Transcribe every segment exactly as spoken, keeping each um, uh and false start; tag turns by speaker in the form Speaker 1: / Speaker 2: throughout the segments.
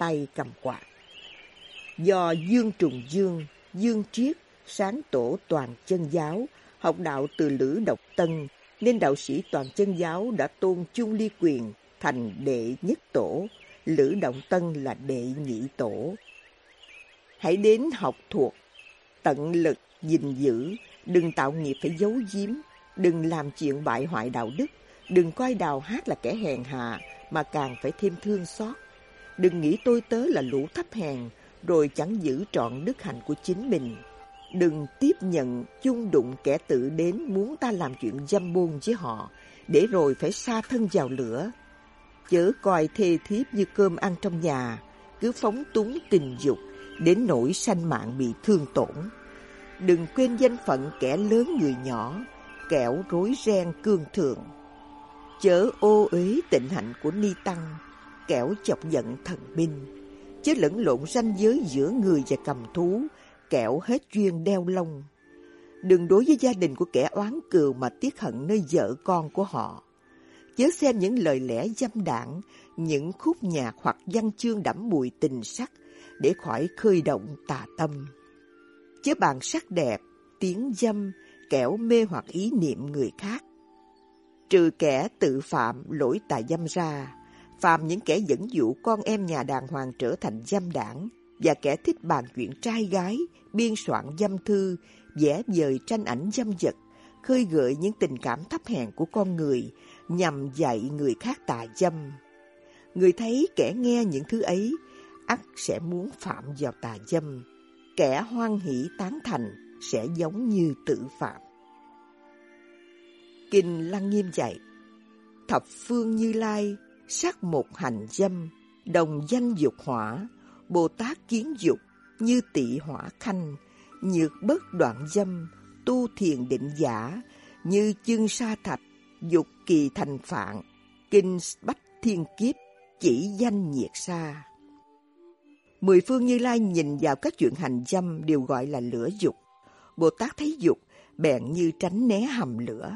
Speaker 1: tay cầm quạt. Do Dương Trùng Dương, Dương Triết sáng tổ Toàn Chân Giáo, học đạo từ Lữ Độc Tân, nên đạo sĩ Toàn Chân Giáo đã tôn Chung Ly Quyền thành đệ nhất tổ, Lữ Động Tân là đệ nhị tổ. Hãy đến học thuộc, tận lực gìn giữ, đừng tạo nghiệp phải giấu giếm, đừng làm chuyện bại hoại đạo đức, đừng coi đào hát là kẻ hèn hạ mà càng phải thêm thương xót. Đừng nghĩ tôi tớ là lũ thấp hèn rồi chẳng giữ trọn đức hạnh của chính mình. Đừng tiếp nhận chung đụng kẻ tự đến muốn ta làm chuyện dâm bôn với họ, để rồi phải sa thân vào lửa. Chớ coi thê thiếp như cơm ăn trong nhà, cứ phóng túng tình dục, đến nỗi sanh mạng bị thương tổn. Đừng quên danh phận kẻ lớn người nhỏ, kẻo rối ren cương thường. Chớ ô uế tịnh hạnh của ni tăng, kẻo chọc giận thần binh. Chớ lẫn lộn ranh giới giữa người và cầm thú, kẻo hết duyên đeo lông. Đừng đối với gia đình của kẻ oán cừu mà tiếc hận nơi vợ con của họ. Chớ xem những lời lẽ dâm đảng, những khúc nhạc hoặc văn chương đẫm mùi tình sắc để khỏi khơi động tà tâm. Chớ bàn sắc đẹp, tiếng dâm, kẻo mê hoặc ý niệm người khác. Trừ kẻ tự phạm lỗi tà dâm ra, phàm những kẻ dẫn dụ con em nhà đàng hoàng trở thành dâm đảng và kẻ thích bàn chuyện trai gái, biên soạn dâm thư, vẽ vời tranh ảnh dâm vật, khơi gợi những tình cảm thấp hèn của con người nhằm dạy người khác tà dâm. Người thấy kẻ nghe những thứ ấy, ắt sẽ muốn phạm vào tà dâm. Kẻ hoan hỷ tán thành sẽ giống như tự phạm. Kinh Lăng Nghiêm dạy: thập phương Như Lai, sắc một hành dâm, đồng danh dục hỏa, Bồ Tát kiến dục, như tỵ hỏa khanh, nhược bất đoạn dâm, tu thiền định giả, như chương sa thạch, dục kỳ thành phạn, kinh bách thiên kiếp, chỉ danh nhiệt sa. Mười phương Như Lai nhìn vào các chuyện hành dâm đều gọi là lửa dục. Bồ Tát thấy dục, bèn như tránh né hầm lửa.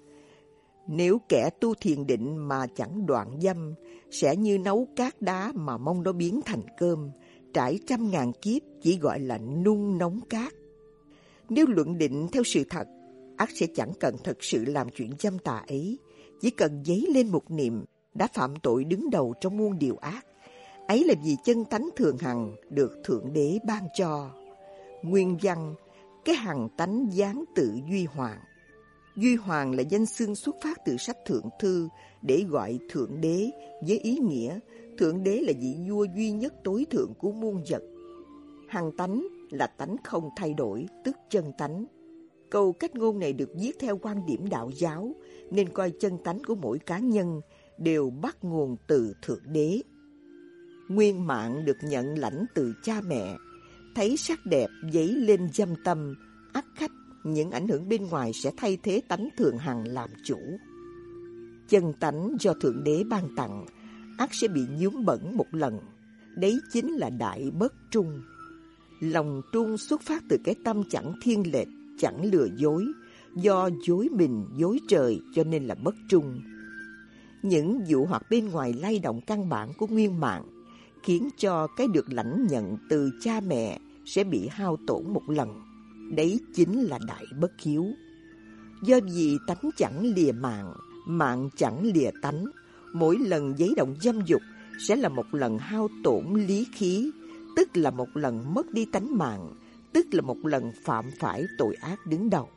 Speaker 1: Nếu kẻ tu thiền định mà chẳng đoạn dâm, sẽ như nấu cát đá mà mong nó biến thành cơm, trải trăm ngàn kiếp chỉ gọi là nung nóng cát. Nếu luận định theo sự thật, ắt sẽ chẳng cần thật sự làm chuyện dâm tà ấy, chỉ cần dấy lên một niệm đã phạm tội đứng đầu trong muôn điều ác. Ấy là vì chân tánh thường hằng được Thượng Đế ban cho. Nguyên văn: cái hằng tánh giáng tự Duy Hoàng. Duy Hoàng là danh xưng xuất phát từ sách Thượng Thư để gọi Thượng Đế, với ý nghĩa Thượng Đế là vị vua duy nhất tối thượng của muôn vật. Hằng tánh là tánh không thay đổi, tức chân tánh. Câu cách ngôn này được viết theo quan điểm đạo giáo, nên coi chân tánh của mỗi cá nhân đều bắt nguồn từ Thượng Đế. Nguyên mạng được nhận lãnh từ cha mẹ, thấy sắc đẹp dấy lên dâm tâm, ắt khách những ảnh hưởng bên ngoài sẽ thay thế tánh thường hằng làm chủ. Chân tánh do Thượng Đế ban tặng, ắt sẽ bị nhuốm bẩn một lần, đấy chính là đại bất trung. Lòng trung xuất phát từ cái tâm chẳng thiên lệch, chẳng lừa dối, do dối mình dối trời cho nên là bất trung. Những dụ hoặc bên ngoài lay động căn bản của nguyên mạng, khiến cho cái được lãnh nhận từ cha mẹ sẽ bị hao tổn một lần. Đấy chính là đại bất hiếu. Do vì tánh chẳng lìa mạng, mạng chẳng lìa tánh, mỗi lần giấy động dâm dục sẽ là một lần hao tổn lý khí, tức là một lần mất đi tánh mạng, tức là một lần phạm phải tội ác đứng đầu.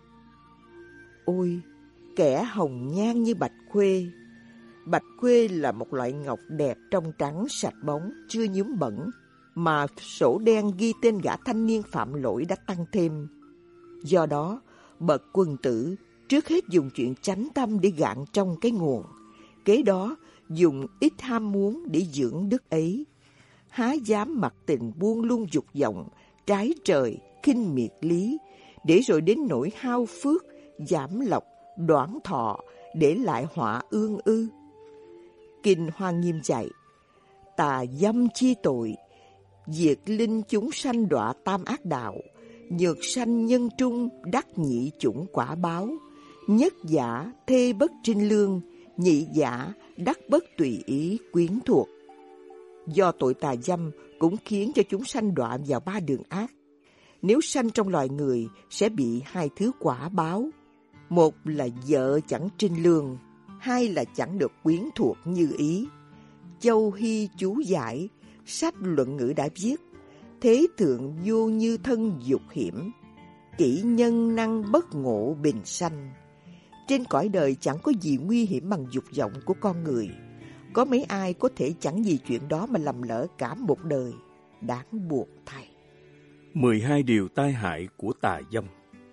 Speaker 1: Ôi, kẻ hồng nhan như bạch khuê. Bạch khuê là một loại ngọc đẹp trong trắng sạch bóng, chưa nhuốm bẩn, mà sổ đen ghi tên gã thanh niên phạm lỗi đã tăng thêm. Do đó, bậc quân tử trước hết dùng chuyện chánh tâm để gạn trong cái nguồn, kế đó dùng ít ham muốn để dưỡng đức ấy. Há dám mặc tình buông lung dục vọng, trái trời, khinh miệt lý, để rồi đến nỗi hao phước, giảm lộc, đoản thọ, để lại họa ương ư. Kinh Hoa Nghiêm dạy: tà dâm chi tội, diệt linh chúng sanh đọa tam ác đạo, nhược sanh nhân trung đắc nhị chủng quả báo, nhất giả thê bất trinh lương, nhị giả đắc bất tùy ý quyến thuộc. Do tội tà dâm cũng khiến cho chúng sanh đọa vào ba đường ác. Nếu sanh trong loài người sẽ bị hai thứ quả báo. Một là vợ chẳng trinh lương, hai là chẳng được quyến thuộc như ý. Châu Hy chú giải, sách luận ngữ đã viết: thế thượng vô như thân dục hiểm, kỷ nhân năng bất ngộ bình sanh. Trên cõi đời chẳng có gì nguy hiểm bằng dục vọng của con người. Có mấy ai có thể chẳng vì chuyện đó mà lầm lỡ cả một đời. Đáng buộc thay.
Speaker 2: mười hai điều tai hại của tà dâm.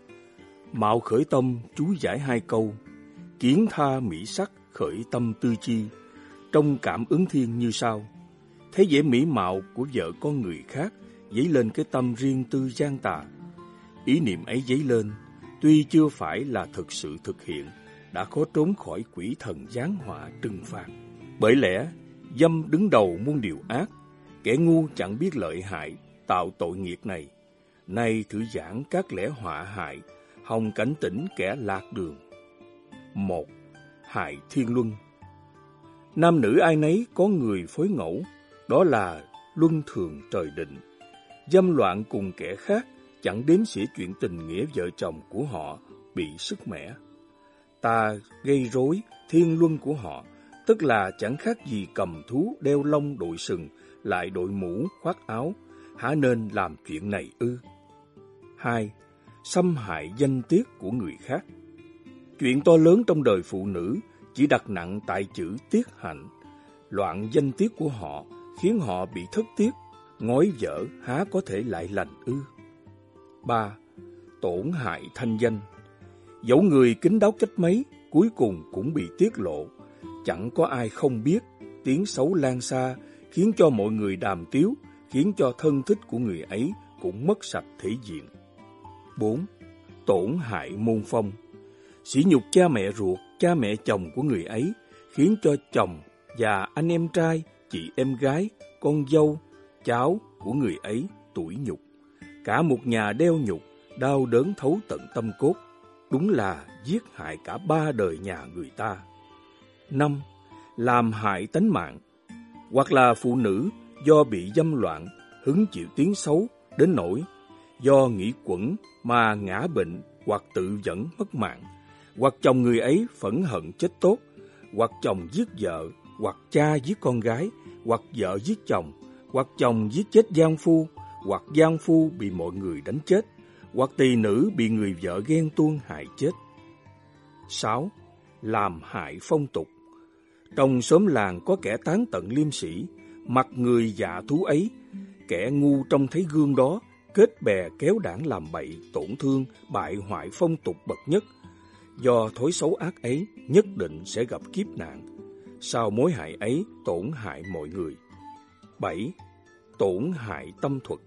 Speaker 2: Mạo khởi tâm chú giải hai câu: kiến tha mỹ sắc khởi tâm tư chi. Trong cảm ứng thiên như sau: thấy vẻ mỹ mạo của vợ con người khác dấy lên cái tâm riêng tư gian tà. Ý niệm ấy dấy lên, tuy chưa phải là thực sự thực hiện, đã khó trốn khỏi quỷ thần giáng họa trừng phạt. Bởi lẽ dâm đứng đầu muôn điều ác, kẻ ngu chẳng biết lợi hại tạo tội nghiệp này. Nay thử giảng các lẽ họa hại, hòng cảnh tỉnh kẻ lạc đường. Một, hại thiên luân. Nam nữ ai nấy có người phối ngẫu, đó là luân thường trời định. Dâm loạn cùng kẻ khác, chẳng đếm xỉa chuyện tình nghĩa vợ chồng của họ bị sức mẻ. Ta gây rối thiên luân của họ, tức là chẳng khác gì cầm thú đeo lông đội sừng, lại đội mũ khoác áo, há nên làm chuyện này ư? Hai, xâm hại danh tiết của người khác. Chuyện to lớn trong đời phụ nữ chỉ đặt nặng tại chữ tiết hạnh. Loạn danh tiết của họ khiến họ bị thất tiết, ngói vỡ há có thể lại lành ư? Ba, tổn hại thanh danh. Dẫu người kín đáo cách mấy, cuối cùng cũng bị tiết lộ. Chẳng có ai không biết, tiếng xấu lan xa, khiến cho mọi người đàm tiếu, khiến cho thân thích của người ấy cũng mất sạch thể diện. Bốn, tổn hại môn phong. Sỉ nhục cha mẹ ruột, cha mẹ chồng của người ấy, khiến cho chồng và anh em trai, chị em gái, con dâu, cháu của người ấy tủi nhục. Cả một nhà đeo nhục, đau đớn thấu tận tâm cốt. Đúng là giết hại cả ba đời nhà người ta. Năm, làm hại tánh mạng. Hoặc là phụ nữ do bị dâm loạn, hứng chịu tiếng xấu, đến nỗi do nghĩ quẩn mà ngã bệnh hoặc tự dẫn mất mạng. Hoặc chồng người ấy phẫn hận chết tốt, hoặc chồng giết vợ, hoặc cha giết con gái, hoặc vợ giết chồng, hoặc chồng giết chết giang phu, hoặc giang phu bị mọi người đánh chết, hoặc tỳ nữ bị người vợ ghen tuông hại chết. Sáu, làm hại phong tục. Trong xóm làng có kẻ tán tận liêm sĩ, mặc người dạ thú ấy, kẻ ngu trông thấy gương đó, kết bè kéo đảng làm bậy, tổn thương, bại hoại phong tục bậc nhất. Do thói xấu ác ấy, nhất định sẽ gặp kiếp nạn. Sau mối hại ấy, tổn hại mọi người. Bảy, tổn hại tâm thuật.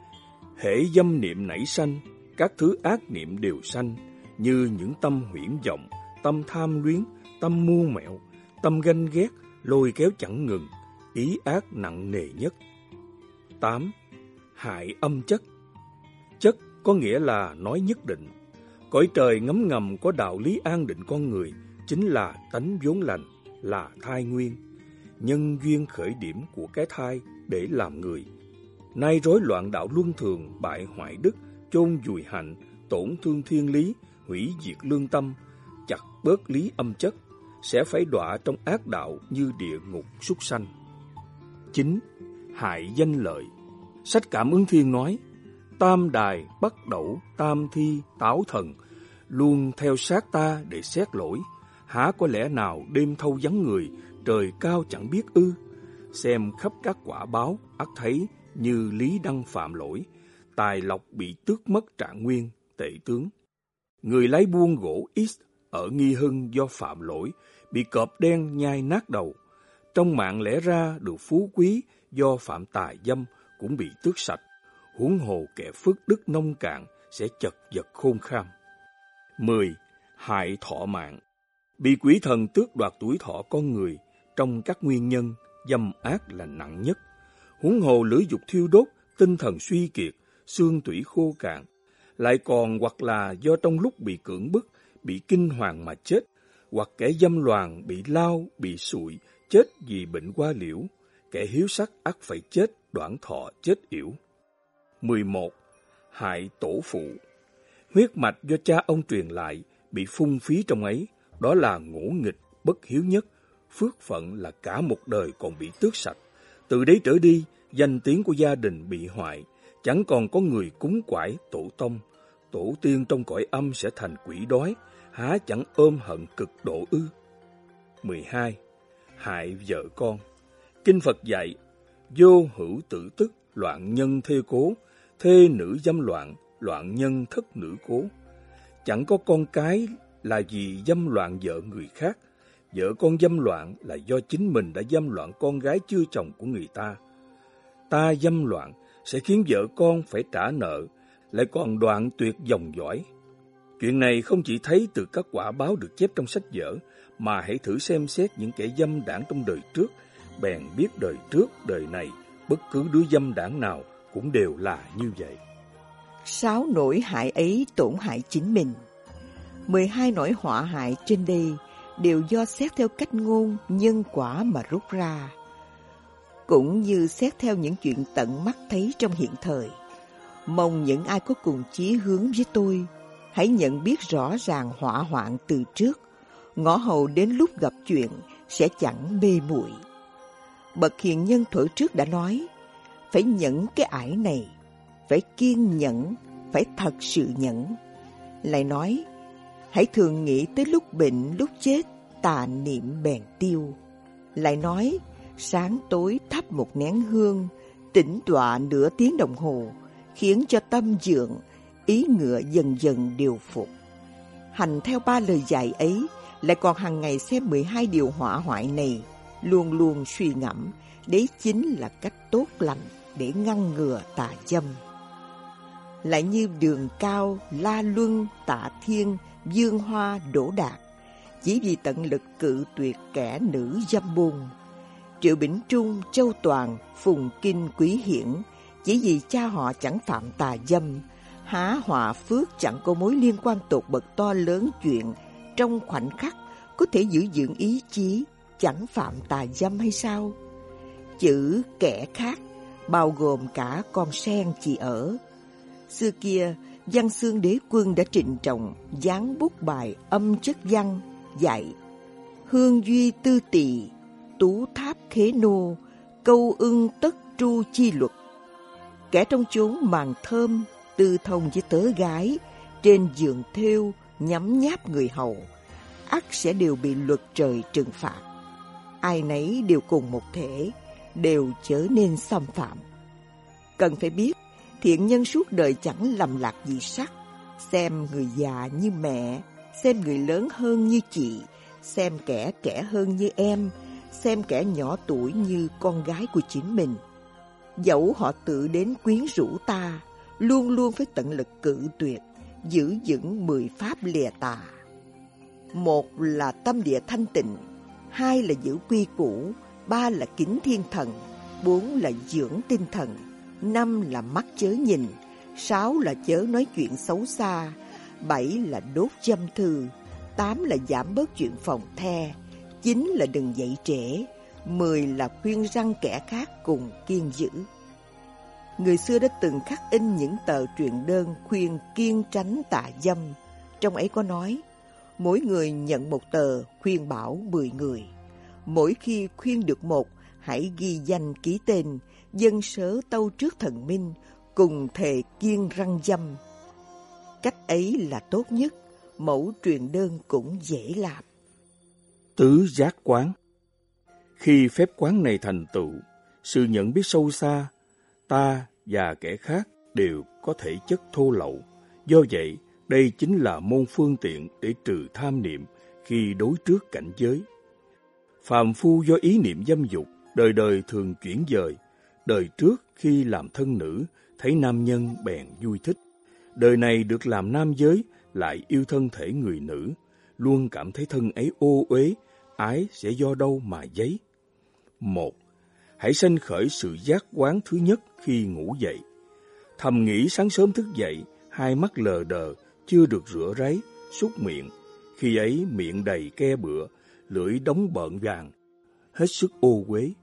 Speaker 2: Hễ dâm niệm nảy sanh, các thứ ác niệm đều sanh, như những tâm huyễn vọng, tâm tham luyến, tâm mưu mẹo, tâm ganh ghét, lôi kéo chẳng ngừng, ý ác nặng nề nhất. Tám, hại âm chất. Chất có nghĩa là nói nhất định. Cõi trời ngấm ngầm có đạo lý an định con người, chính là tánh vốn lành, là thai nguyên, nhân duyên khởi điểm của cái thai để làm người. Nay rối loạn đạo luân thường, bại hoại đức, chôn vùi hạnh, tổn thương thiên lý, hủy diệt lương tâm, chặt bớt lý âm chất, sẽ phải đọa trong ác đạo như địa ngục súc sanh. Chín, hại danh lợi. Sách Cảm Ứng Thiên nói: tam đài, bắt đẩu, tam thi, táo thần, luôn theo sát ta để xét lỗi. Há có lẽ nào đêm thâu vắng người, trời cao chẳng biết ư? Xem khắp các quả báo, ắt thấy như lý đăng phạm lỗi, tài lộc bị tước mất trạng nguyên, tệ tướng. Người lái buôn gỗ X ở Nghi Hưng do phạm lỗi, bị cọp đen nhai nát đầu. Trong mạng lẽ ra được phú quý do phạm tài dâm cũng bị tước sạch. Huống hồ kẻ phước đức nông cạn sẽ chật vật khôn kham. Mười, hại thọ mạng. Bị quỷ thần tước đoạt tuổi thọ con người, trong các nguyên nhân, dâm ác là nặng nhất. Huống hồ lửa dục thiêu đốt, tinh thần suy kiệt, xương tủy khô cạn. Lại còn hoặc là do trong lúc bị cưỡng bức, bị kinh hoàng mà chết, hoặc kẻ dâm loạn bị lao, bị sụi, chết vì bệnh qua liễu. kẻ hiếu sắc ắt phải chết, đoạn thọ chết yểu. mười một. Hại tổ phụ. Huyết mạch do cha ông truyền lại bị phung phí trong ấy, đó là ngỗ nghịch, bất hiếu nhất. Phước phận là cả một đời còn bị tước sạch. Từ đấy trở đi, danh tiếng của gia đình bị hoại, chẳng còn có người cúng quải tổ tông. Tổ tiên trong cõi âm sẽ thành quỷ đói, há chẳng ôm hận cực độ ư. mười hai. Hại vợ con. Kinh Phật dạy, vô hữu tử tức, loạn nhân thê cố, thê nữ dâm loạn, loạn nhân thất nữ cố. Chẳng có con cái là vì dâm loạn vợ người khác, vợ con dâm loạn là do chính mình đã dâm loạn con gái chưa chồng của người ta. Ta dâm loạn sẽ khiến vợ con phải trả nợ, lại còn đoạn tuyệt dòng dõi. Chuyện này không chỉ thấy từ các quả báo được chép trong sách vở, mà hãy thử xem xét những kẻ dâm đảng trong đời trước, bèn biết đời trước, đời này, bất cứ đứa dâm đảng nào cũng đều là như vậy.
Speaker 1: Sáu nỗi hại ấy tổn hại chính mình. Mười hai nỗi họa hại trên đây đều do xét theo cách ngôn nhân quả mà rút ra, cũng như xét theo những chuyện tận mắt thấy trong hiện thời. Mong những ai có cùng chí hướng với tôi hãy nhận biết rõ ràng họa hoạn từ trước, ngõ hầu đến lúc gặp chuyện sẽ chẳng mê muội. Bậc hiền nhân thuở trước đã nói, phải nhẫn cái ải này, phải kiên nhẫn, phải thật sự nhẫn. Lại nói, hãy thường nghĩ tới lúc bệnh, lúc chết, tà niệm bèn tiêu. Lại nói, sáng tối thắp một nén hương, tĩnh tọa nửa tiếng đồng hồ, khiến cho tâm dưỡng, ý ngựa dần dần điều phục. Hành theo ba lời dạy ấy, lại còn hàng ngày xem mười hai điều họa hoại này, luôn luôn suy ngẫm, đấy chính là cách tốt lành để ngăn ngừa tà dâm. Lại như Đường Cao, La Luân, Tạ Thiên, Dương Hoa, Đỗ Đạt, chỉ vì tận lực cự tuyệt kẻ nữ dâm môn. Triệu Bỉnh Trung, Châu Toàn, Phùng Kinh, Quý Hiển, chỉ vì cha họ chẳng phạm tà dâm, há họa phước chẳng có mối liên quan tột bậc to lớn chuyện trong khoảnh khắc có thể giữ vững ý chí, chẳng phạm tà dâm hay sao? Chữ kẻ khác bao gồm cả con sen chỉ ở. Xưa kia, Văn Xương Đế Quân đã trịnh trọng dán bút bài âm chất văn dạy: hương duy tư tỳ, tú tháp khế nô, câu ưng tất tru chi luật. Kẻ trong chốn màn thơm tư thông với tớ gái, trên giường thêu nhắm nháp người hầu, ắt sẽ đều bị luật trời trừng phạt. Ai nấy đều cùng một thể, đều chớ nên xâm phạm. Cần phải biết, thiện nhân suốt đời chẳng lầm lạc gì sắc, xem người già như mẹ, xem người lớn hơn như chị, xem kẻ trẻ hơn như em, xem kẻ nhỏ tuổi như con gái của chính mình. Dẫu họ tự đến quyến rũ ta, luôn luôn phải tận lực cự tuyệt, giữ vững mười pháp lìa tà. Một là tâm địa thanh tịnh, hai là giữ quy củ, ba là kính thiên thần, bốn là dưỡng tinh thần, năm là mắt chớ nhìn, sáu là chớ nói chuyện xấu xa, bảy là đốt dâm thư, tám là giảm bớt chuyện phòng the, chín là đừng dậy trễ, mười là khuyên răn kẻ khác cùng kiên giữ. Người xưa đã từng khắc in những tờ truyền đơn khuyên kiêng tránh tà dâm. Trong ấy có nói, mỗi người nhận một tờ khuyên bảo mười người. Mỗi khi khuyên được một, hãy ghi danh ký tên, dân sớ tâu trước thần minh, cùng thề kiêng răn dâm. Cách ấy là tốt nhất, mẫu truyền đơn cũng dễ làm.
Speaker 2: Tứ giác quán. Khi phép quán này thành tựu, sự nhận biết sâu xa, ta và kẻ khác đều có thể chất thô lậu. Do vậy, đây chính là môn phương tiện để trừ tham niệm khi đối trước cảnh giới. Phàm phu do ý niệm dâm dục, đời đời thường chuyển dời. Đời trước khi làm thân nữ, thấy nam nhân bèn vui thích. Đời này được làm nam giới, lại yêu thân thể người nữ, luôn cảm thấy thân ấy ô uế, ái sẽ do đâu mà dấy. Một, hãy sanh khởi sự giác quán thứ nhất khi ngủ dậy. Thầm nghĩ sáng sớm thức dậy, hai mắt lờ đờ, chưa được rửa ráy, súc miệng. Khi ấy miệng đầy ke bựa, lưỡi đóng bợn vàng, hết sức ô uế.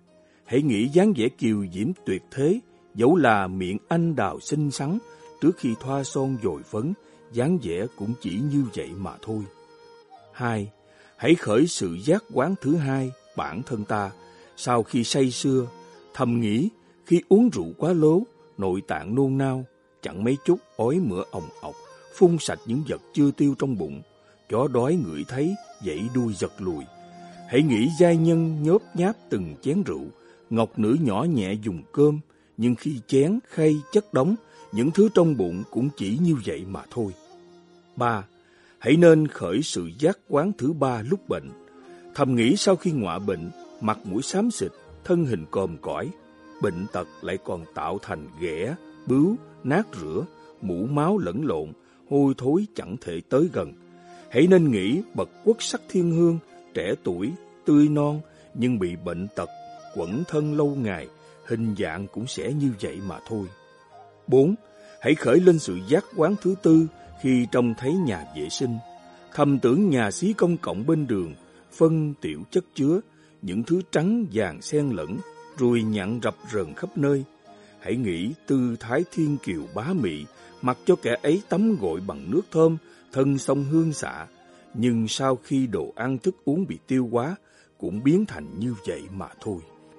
Speaker 2: Hãy nghĩ dáng vẻ kiều diễm tuyệt thế, dẫu là miệng anh đào xinh xắn, trước khi thoa son dồi phấn, dáng vẻ cũng chỉ như vậy mà thôi. Hai, hãy khởi sự giác quán thứ hai bản thân ta, sau khi say sưa, thầm nghĩ khi uống rượu quá lố, nội tạng nôn nao, chẳng mấy chốc ói mửa ồng ọc, phun sạch những vật chưa tiêu trong bụng, chó đói ngửi thấy, dãy đuôi giật lùi. Hãy nghĩ giai nhân nhốp nháp từng chén rượu, ngọc nữ nhỏ nhẹ dùng cơm, nhưng khi chén, khay, chất đống, những thứ trong bụng cũng chỉ như vậy mà thôi. Ba, hãy nên khởi sự giác quán thứ ba lúc bệnh. Thầm nghĩ sau khi ngọa bệnh, mặt mũi xám xịt, thân hình còm cõi, bệnh tật lại còn tạo thành ghẻ, bướu, nát rửa, mũ máu lẫn lộn, hôi thối chẳng thể tới gần. Hãy nên nghĩ bậc quốc sắc thiên hương, trẻ tuổi, tươi non, nhưng bị bệnh tật, quẩn thân lâu ngày, hình dạng cũng sẽ như vậy mà thôi. Bốn, hãy khởi lên sự giác quán thứ tư khi trông thấy nhà vệ sinh. Thầm tưởng nhà xí công cộng bên đường, phân tiểu chất chứa, những thứ trắng vàng xen lẫn, ruồi nhặn rập rờn khắp nơi. Hãy nghĩ tư thái thiên kiều bá mị, mặc cho kẻ ấy tắm gội bằng nước thơm, thân sông hương xạ, nhưng sau khi đồ ăn thức uống bị tiêu hóa, cũng biến thành như vậy mà thôi.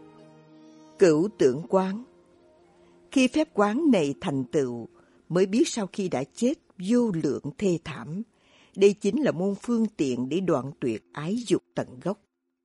Speaker 1: Cửu tưởng quán. Khi phép quán này thành tựu, mới biết sau khi đã chết vô lượng thê thảm, đây chính là môn phương tiện để đoạn tuyệt ái dục tận gốc.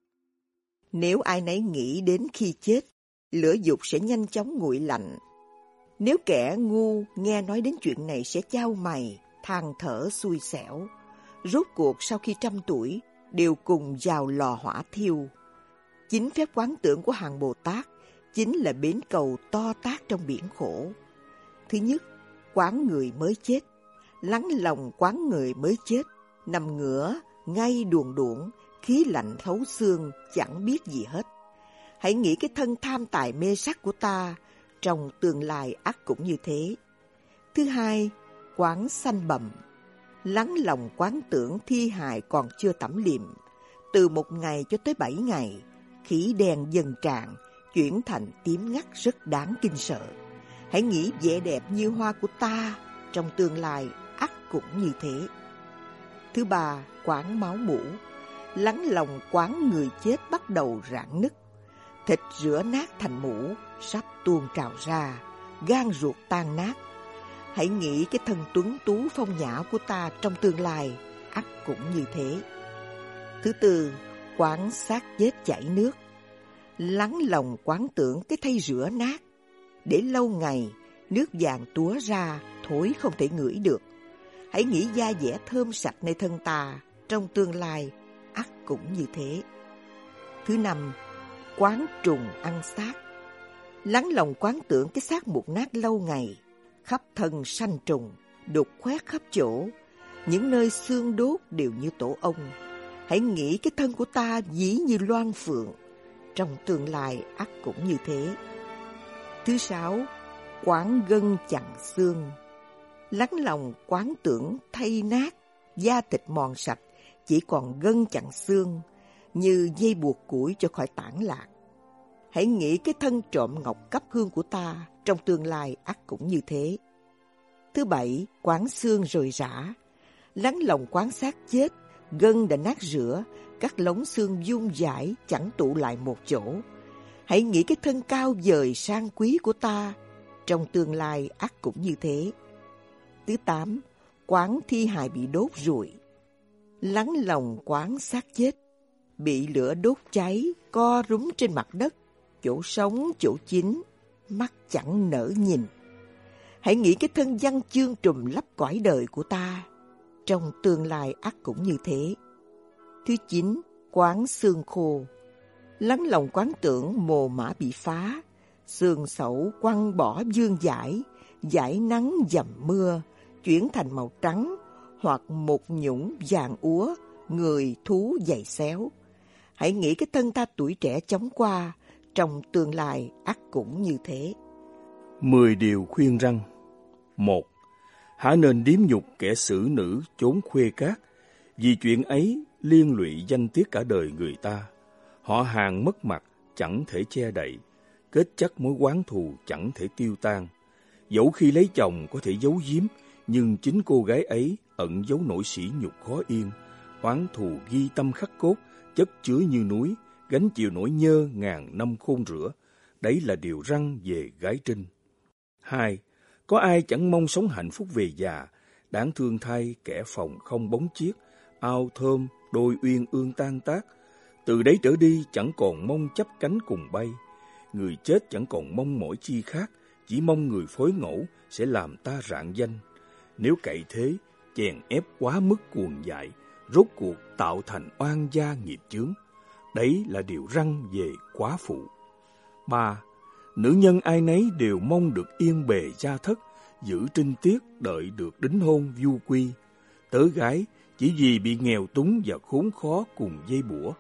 Speaker 1: Nếu ai nấy nghĩ đến khi chết, lửa dục sẽ nhanh chóng nguội lạnh. Nếu kẻ ngu nghe nói đến chuyện này sẽ chau mày, than thở xui xẻo. Rốt cuộc sau khi trăm tuổi, đều cùng vào lò hỏa thiêu. Chính phép quán tưởng của hàng Bồ Tát chính là bến cầu to tát trong biển khổ. Thứ nhất, quán người mới chết, lắng lòng quán người mới chết, nằm ngửa, ngay đuồn đuỗng, khí lạnh thấu xương, chẳng biết gì hết. Hãy nghĩ cái thân tham tài mê sắc của ta, trong tương lai ắt cũng như thế. Thứ hai, quán sanh bầm, lắng lòng quán tưởng thi hài còn chưa tẩm liệm, từ một ngày cho tới bảy ngày, khí đen dần tràn, chuyển thành tím ngắt rất đáng kinh sợ. Hãy nghĩ vẻ đẹp như hoa của ta, trong tương lai ắt cũng như thế. Thứ ba, quán máu mủ, lắng lòng quán người chết bắt đầu rạn nứt, thịt rửa nát thành mủ, sắp tuôn trào ra, gan ruột tan nát. Hãy nghĩ cái thân tuấn tú phong nhã của ta trong tương lai, ắt cũng như thế. Thứ tư, quán xác chết chảy nước, lắng lòng quán tưởng cái thây rửa nát, để lâu ngày nước vàng túa ra, thối không thể ngửi được. Hãy nghĩ da dẻ thơm sạch nơi thân ta, trong tương lai ắt cũng như thế. Thứ năm, quán trùng ăn xác, lắng lòng quán tưởng cái xác mục nát lâu ngày, khắp thân sanh trùng, đục khoét khắp chỗ, những nơi xương đốt đều như tổ ong. Hãy nghĩ cái thân của ta dĩ như loan phượng, trong tương lai ắt cũng như thế. Thứ sáu, quán gân chặn xương, lắng lòng quán tưởng thay nát, da thịt mòn sạch, chỉ còn gân chặn xương, như dây buộc củi cho khỏi tản lạc. Hãy nghĩ cái thân trộm ngọc cấp hương của ta, trong tương lai ắt cũng như thế. Thứ bảy, quán xương rời rã, lắng lòng quán xác chết, gân đã nát rửa, các lống xương dung dãi chẳng tụ lại một chỗ. Hãy nghĩ cái thân cao dời sang quý của ta, trong tương lai ắt cũng như thế. Thứ tám, quán thi hài bị đốt rụi, lắng lòng quán xác chết, bị lửa đốt cháy, co rúm trên mặt đất, chỗ sống, chỗ chín, mắt chẳng nỡ nhìn. Hãy nghĩ cái thân văn chương trùm lấp cõi đời của ta, trong tương lai ắt cũng như thế. Thứ chín, quán xương khô, lắng lòng quán tưởng mồ mả bị phá, xương sẩu quăng bỏ vương dãi, dãi nắng dầm mưa, chuyển thành màu trắng, hoặc một nhũng vàng úa, người thú dày xéo. Hãy nghĩ cái thân ta tuổi trẻ chóng qua, trong tương lai ắt cũng như thế.
Speaker 2: Mười điều khuyên răn. Một, hả nên điếm nhục kẻ xử nữ trốn khuê cát, vì chuyện ấy liên lụy danh tiết cả đời người ta. Họ hàng mất mặt chẳng thể che đậy, kết chắc mối oán thù chẳng thể tiêu tan. Dẫu khi lấy chồng có thể giấu giếm, nhưng chính cô gái ấy ẩn giấu nỗi sỉ nhục khó yên, oán thù ghi tâm khắc cốt, chất chứa như núi, gánh chịu nỗi nhơ ngàn năm khôn rửa. Đấy là điều răn về gái Trinh. Hai, có ai chẳng mong sống hạnh phúc về già, đáng thương thay kẻ phòng không bóng chiếc, ao thơm, đôi uyên ương tan tác. Từ đấy trở đi chẳng còn mong chắp cánh cùng bay. Người chết chẳng còn mong mỏi chi khác, chỉ mong người phối ngẫu sẽ làm ta rạng danh. Nếu cậy thế, chèn ép quá mức cuồng dại, rốt cuộc tạo thành oan gia nghiệp chướng. Đấy là điều răn về quá phụ. Ba, nữ nhân ai nấy đều mong được yên bề gia thất, giữ trinh tiết đợi được đính hôn du quy. Tớ gái chỉ vì bị nghèo túng và khốn khó cùng dây bủa,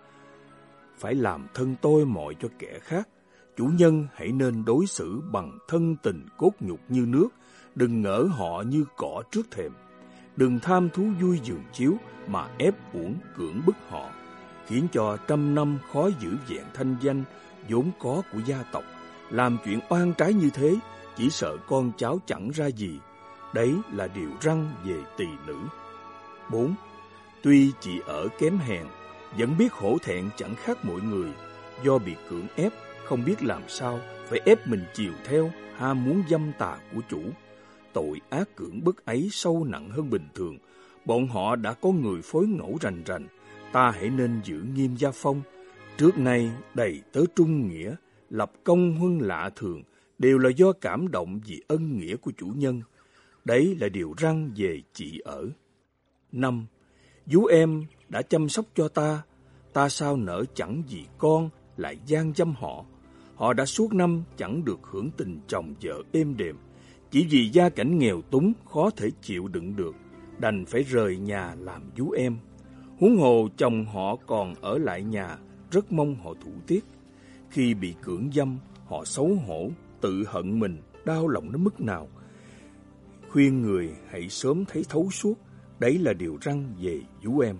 Speaker 2: phải làm thân tôi mọi cho kẻ khác. Chủ nhân hãy nên đối xử bằng thân tình cốt nhục như nước, đừng ngỡ họ như cỏ trước thềm. Đừng tham thú vui giường chiếu mà ép uổng cưỡng bức họ, khiến cho trăm năm khó giữ vẹn thanh danh vốn có của gia tộc. Làm chuyện oan trái như thế, chỉ sợ con cháu chẳng ra gì. Đấy là điều răn về tỳ nữ. Bốn, tuy chị ở kém hèn, vẫn biết hổ thẹn chẳng khác mọi người. Do bị cưỡng ép, không biết làm sao, phải ép mình chiều theo ham muốn dâm tà của chủ. Tội ác cưỡng bức ấy sâu nặng hơn bình thường. Bọn họ đã có người phối ngẫu rành rành, ta hãy nên giữ nghiêm gia phong. Trước nay đầy tớ trung nghĩa, lập công huân lạ thường, đều là do cảm động vì ân nghĩa của chủ nhân. Đấy là điều răn về chị ở. Năm, vú em đã chăm sóc cho ta, ta sao nỡ chẳng vì con lại gian dâm họ. Họ đã suốt năm chẳng được hưởng tình chồng vợ êm đềm, chỉ vì gia cảnh nghèo túng khó thể chịu đựng được, đành phải rời nhà làm vú em. Huống hồ chồng họ còn ở lại nhà, rất mong họ thủ tiết. Khi bị cưỡng dâm, họ xấu hổ, tự hận mình, đau lòng đến mức nào. Khuyên người hãy sớm thấy thấu suốt, đấy là điều răn về vú em.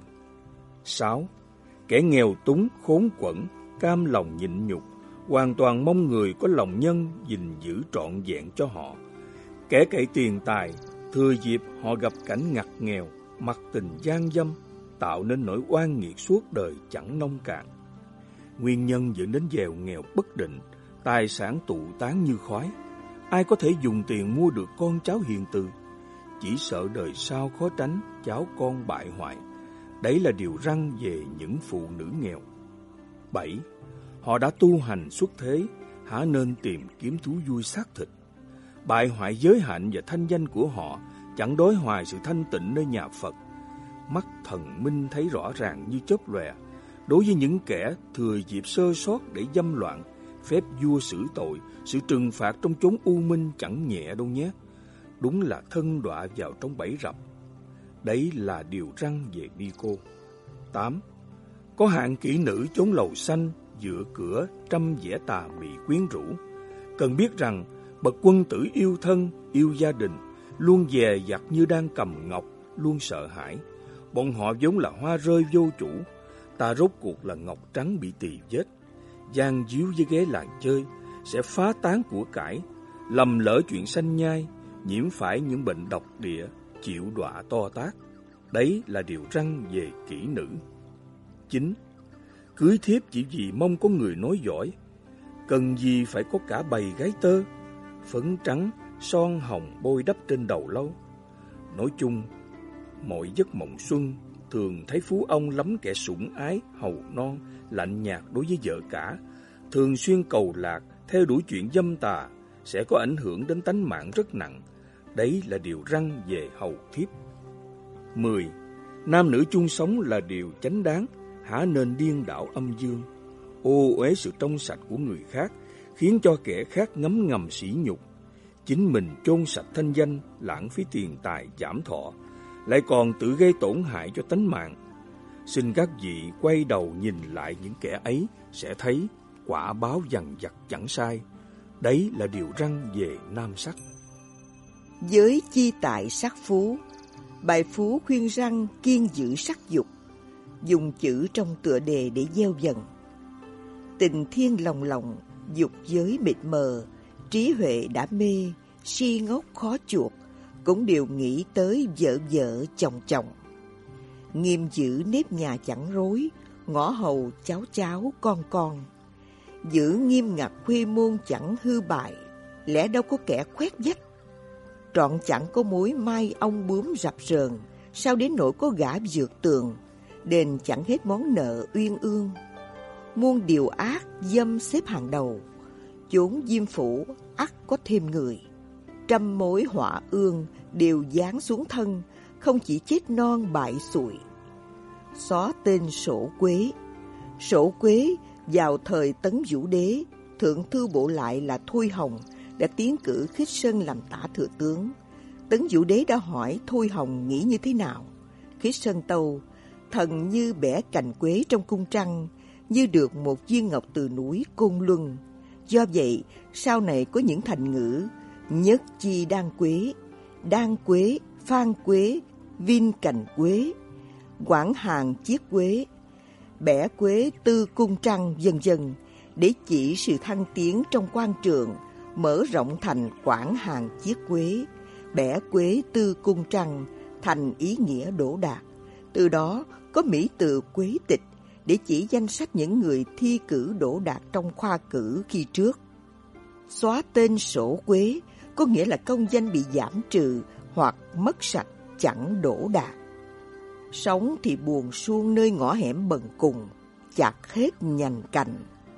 Speaker 2: Sáu, kẻ nghèo túng, khốn quẫn, cam lòng nhịn nhục, hoàn toàn mong người có lòng nhân gìn giữ trọn vẹn cho họ. Kẻ cậy tiền tài, thừa dịp họ gặp cảnh ngặt nghèo, mặc tình gian dâm, tạo nên nỗi oan nghiệt suốt đời chẳng nông cạn. Nguyên nhân dẫn đến giàu nghèo bất định, tài sản tụ tán như khói. Ai có thể dùng tiền mua được con cháu hiền từ? Chỉ sợ đời sau khó tránh cháu con bại hoại. Đấy là điều răn về những phụ nữ nghèo. Bảy, họ đã tu hành xuất thế, hả nên tìm kiếm thú vui xác thịt. Bại hoại giới hạnh và thanh danh của họ, chẳng đối hoài sự thanh tịnh nơi nhà Phật. Mắt thần minh thấy rõ ràng như chớp lòe. Đối với những kẻ thừa dịp sơ sót để dâm loạn, phép vua xử tội, sự trừng phạt trong chốn u minh chẳng nhẹ đâu nhé. Đúng là thân đọa vào trong bẫy rập. Đấy là điều răn về ni cô. Tám, có hạng kỹ nữ chốn lầu xanh, dựa cửa trăm vẻ tà mị quyến rũ. Cần biết rằng bậc quân tử yêu thân, yêu gia đình, luôn dè dặt như đang cầm ngọc, luôn sợ hãi. Bọn họ vốn là hoa rơi vô chủ, ta rốt cuộc là ngọc trắng bị tỳ vết. Gian díu với ghế làng chơi, sẽ phá tán của cải, lầm lỡ chuyện sanh nhai, nhiễm phải những bệnh độc địa, chịu đọa to tát. Đấy là điều răn về kỹ nữ. Chín, cưới thiếp chỉ vì mong có người nói giỏi, cần gì phải có cả bầy gái tơ, phấn trắng, son hồng bôi đắp trên đầu lâu. Nói chung, mọi giấc mộng xuân thường thấy phú ông lắm kẻ sủng ái, hầu non, lạnh nhạt đối với vợ cả, thường xuyên cầu lạc, theo đuổi chuyện dâm tà, sẽ có ảnh hưởng đến tánh mạng rất nặng. Đấy là điều răn về hầu thiếp. Mười, nam nữ chung sống là điều chánh đáng, hả nên điên đảo âm dương, ô uế sự trong sạch của người khác, khiến cho kẻ khác ngấm ngầm sỉ nhục. Chính mình chôn sạch thanh danh, lãng phí tiền tài, giảm thọ, lại còn tự gây tổn hại cho tánh mạng. Xin các vị quay đầu nhìn lại những kẻ ấy, sẽ thấy quả báo dằn vặt chẳng sai. Đấy là điều răn về nam sắc.
Speaker 1: Giới chi tại sắc phú, bài phú khuyên răn kiên giữ sắc dục, dùng chữ trong tựa đề để gieo dần. Tình thiên lòng lòng, Dục giới mịt mờ, trí huệ đã mê, si ngốc khó chuộc, cũng đều nghĩ tới vợ vợ chồng chồng. Nghiêm giữ nếp nhà chẳng rối, ngõ hầu cháu cháu con con. Giữ nghiêm ngặt khuê môn chẳng hư bại, lẽ đâu có kẻ khoét vách. Trọn chẳng có mối mai ong bướm rập rờn, sao đến nỗi có gã vượt tường. Đền chẳng hết món nợ uyên ương. Muôn điều ác dâm xếp hàng đầu, chốn diêm phủ ắt có thêm người. Trăm mối họa ương đều giáng xuống thân, không chỉ chết non bại sụi. Xóa tên Sổ Quế. Sổ Quế vào thời Tấn Vũ Đế, thượng thư bộ lại là Thôi Hồng đã tiến cử Khích Sơn làm tả thừa tướng. Tấn Vũ Đế đã hỏi Thôi Hồng nghĩ như thế nào. Khích Sơn tâu: thần như bẻ cành quế trong cung trăng, như được một viên ngọc từ núi Côn Luân. Do vậy, sau này có những thành ngữ: nhất chi đan quế, đan quế, phan quế, vin cành quế, quảng hàng chiết quế, bẻ quế tư cung trăng, vân vân, để chỉ sự thăng tiến trong quan trường, mở rộng thành quảng hàng chiết quế, bẻ quế tư cung trăng, thành ý nghĩa đỗ đạt. Từ đó có mỹ từ quế tịch để chỉ danh sách những người thi cử đỗ đạt trong khoa cử khi trước. Xóa tên Sổ Quế có nghĩa là công danh bị giảm trừ hoặc mất sạch, chẳng đỗ đạt. Sống thì buồn suông nơi ngõ hẻm bần cùng, chặt hết nhành cành.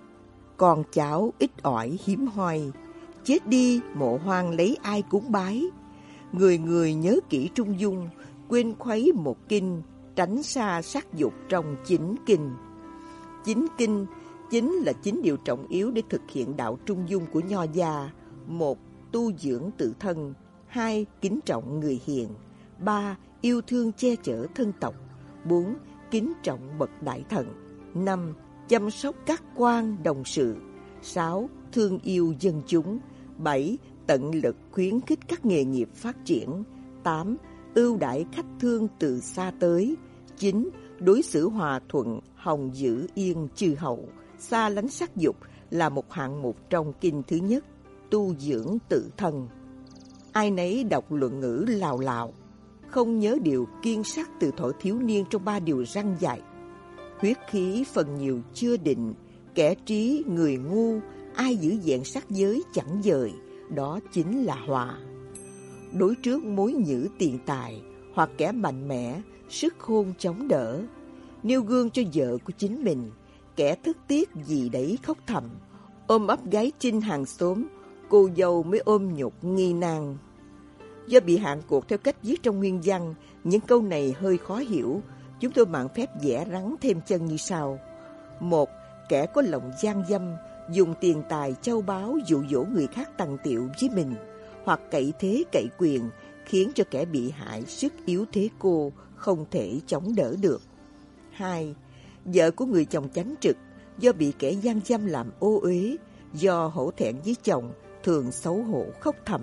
Speaker 1: Con cháu ít ỏi hiếm hoi, chết đi mộ hoang lấy ai cúng bái. Người người nhớ kỹ trung dung, quên khuấy một kinh, tránh xa sắc dục trong chính kinh. Chính kinh chính là chính điều trọng yếu để thực hiện đạo trung dung của nho gia. Một, tu dưỡng tự thân. Hai, kính trọng người hiền. Ba, yêu thương che chở thân tộc. Bốn, kính trọng bậc đại thần. Năm, chăm sóc các quan đồng sự. Sáu, thương yêu dân chúng. Bảy, tận lực khuyến khích các nghề nghiệp phát triển. Tám, ưu đãi khách thương từ xa tới. Chín, đối xử hòa thuận, hồng giữ yên chư hậu, xa lánh sắc dục là một hạng mục trong kinh thứ nhất, tu dưỡng tự thân. Ai nấy đọc luận ngữ lào lào, không nhớ điều kiên sắc từ thuở thiếu niên trong ba điều răn dạy. Huyết khí phần nhiều chưa định, kẻ trí người ngu, ai giữ vẹn sắc giới chẳng dời, đó chính là họa. Đối trước mối nhữ tiền tài, hoặc kẻ mạnh mẽ, sức khôn chống đỡ, nêu gương cho vợ của chính mình, kẻ thất tiếc gì đấy khóc thầm, ôm ấp gái trinh hàng xóm, cô dâu mới ôm nhục nghi nan. Do bị hạn cuộc theo cách viết trong nguyên văn, những câu này hơi khó hiểu, chúng tôi mạn phép vẽ rắn thêm chân như sau. Một, kẻ có lòng gian dâm, dùng tiền tài châu báu dụ dỗ người khác tằng tiệu với mình, hoặc cậy thế cậy quyền, khiến cho kẻ bị hại sức yếu thế cô, không thể chống đỡ được. Hai, vợ của người chồng chánh trực, do bị kẻ gian dâm làm ô uế, do hổ thẹn với chồng, thường xấu hổ khóc thầm.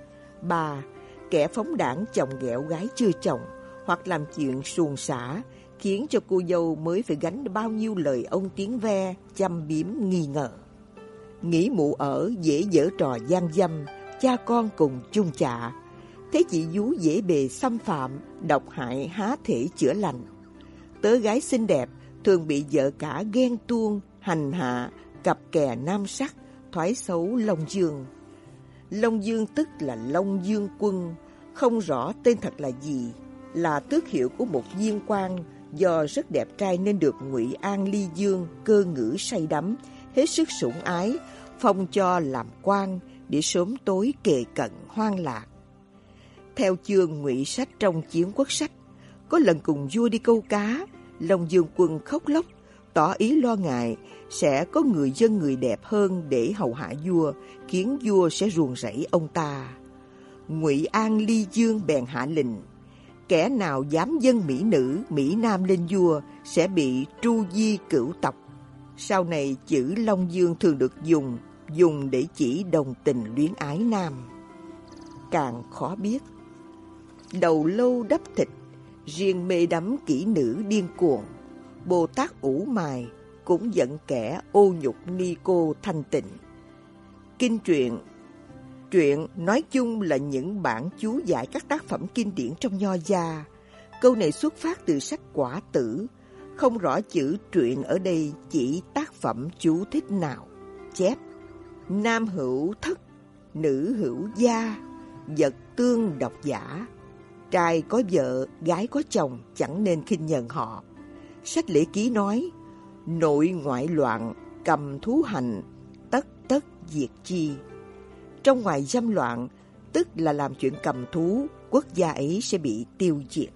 Speaker 1: Ba, kẻ phóng đảng chồng ghẹo gái chưa chồng, hoặc làm chuyện suồng xả, khiến cho cô dâu mới phải gánh bao nhiêu lời ông tiếng ve, châm biếm nghi ngờ. Nghĩ mụ ở dễ giở trò gian dâm, cha con cùng chung chạ, thế chị vú dễ bề xâm phạm, độc hại há thể chữa lành. Tớ gái xinh đẹp thường bị vợ cả ghen tuông, hành hạ, cặp kè nam sắc, thoái xấu Long Dương. Long Dương tức là Long Dương Quân, không rõ tên thật là gì, là tước hiệu của một viên quan, do rất đẹp trai nên được Ngụy An Ly Dương cơ ngữ say đắm, hết sức sủng ái, phong cho làm quan để sớm tối kề cận hoang lạc. Theo chương Ngụy Sách trong Chiến Quốc Sách, có lần cùng vua đi câu cá, Long Dương Quân khóc lóc, tỏ ý lo ngại sẽ có người dân người đẹp hơn để hầu hạ vua, khiến vua sẽ ruồng rẫy ông ta. Ngụy An Ly Dương bèn hạ lệnh, kẻ nào dám dâng mỹ nữ, mỹ nam lên vua sẽ bị tru di cửu tộc. Sau này chữ Long Dương thường được dùng, dùng để chỉ đồng tình luyến ái nam. Càng khó biết. Đầu lâu đắp thịt, riêng mê đắm kỹ nữ điên cuồng, Bồ Tát ủ mài cũng giận kẻ ô nhục ni cô thanh tịnh. Kinh truyện. Truyện nói chung là những bản chú giải các tác phẩm kinh điển trong Nho gia. Câu này xuất phát từ sách Quả Tử, không rõ chữ truyện ở đây chỉ tác phẩm chú thích nào. Chép: nam hữu thất, nữ hữu gia, vật tương độc giả. Trai có vợ, gái có chồng, chẳng nên khinh nhờn họ. Sách Lễ Ký nói: nội ngoại loạn, cầm thú hành, tất tất diệt chi. Trong ngoài dâm loạn, tức là làm chuyện cầm thú, quốc gia ấy sẽ bị tiêu diệt.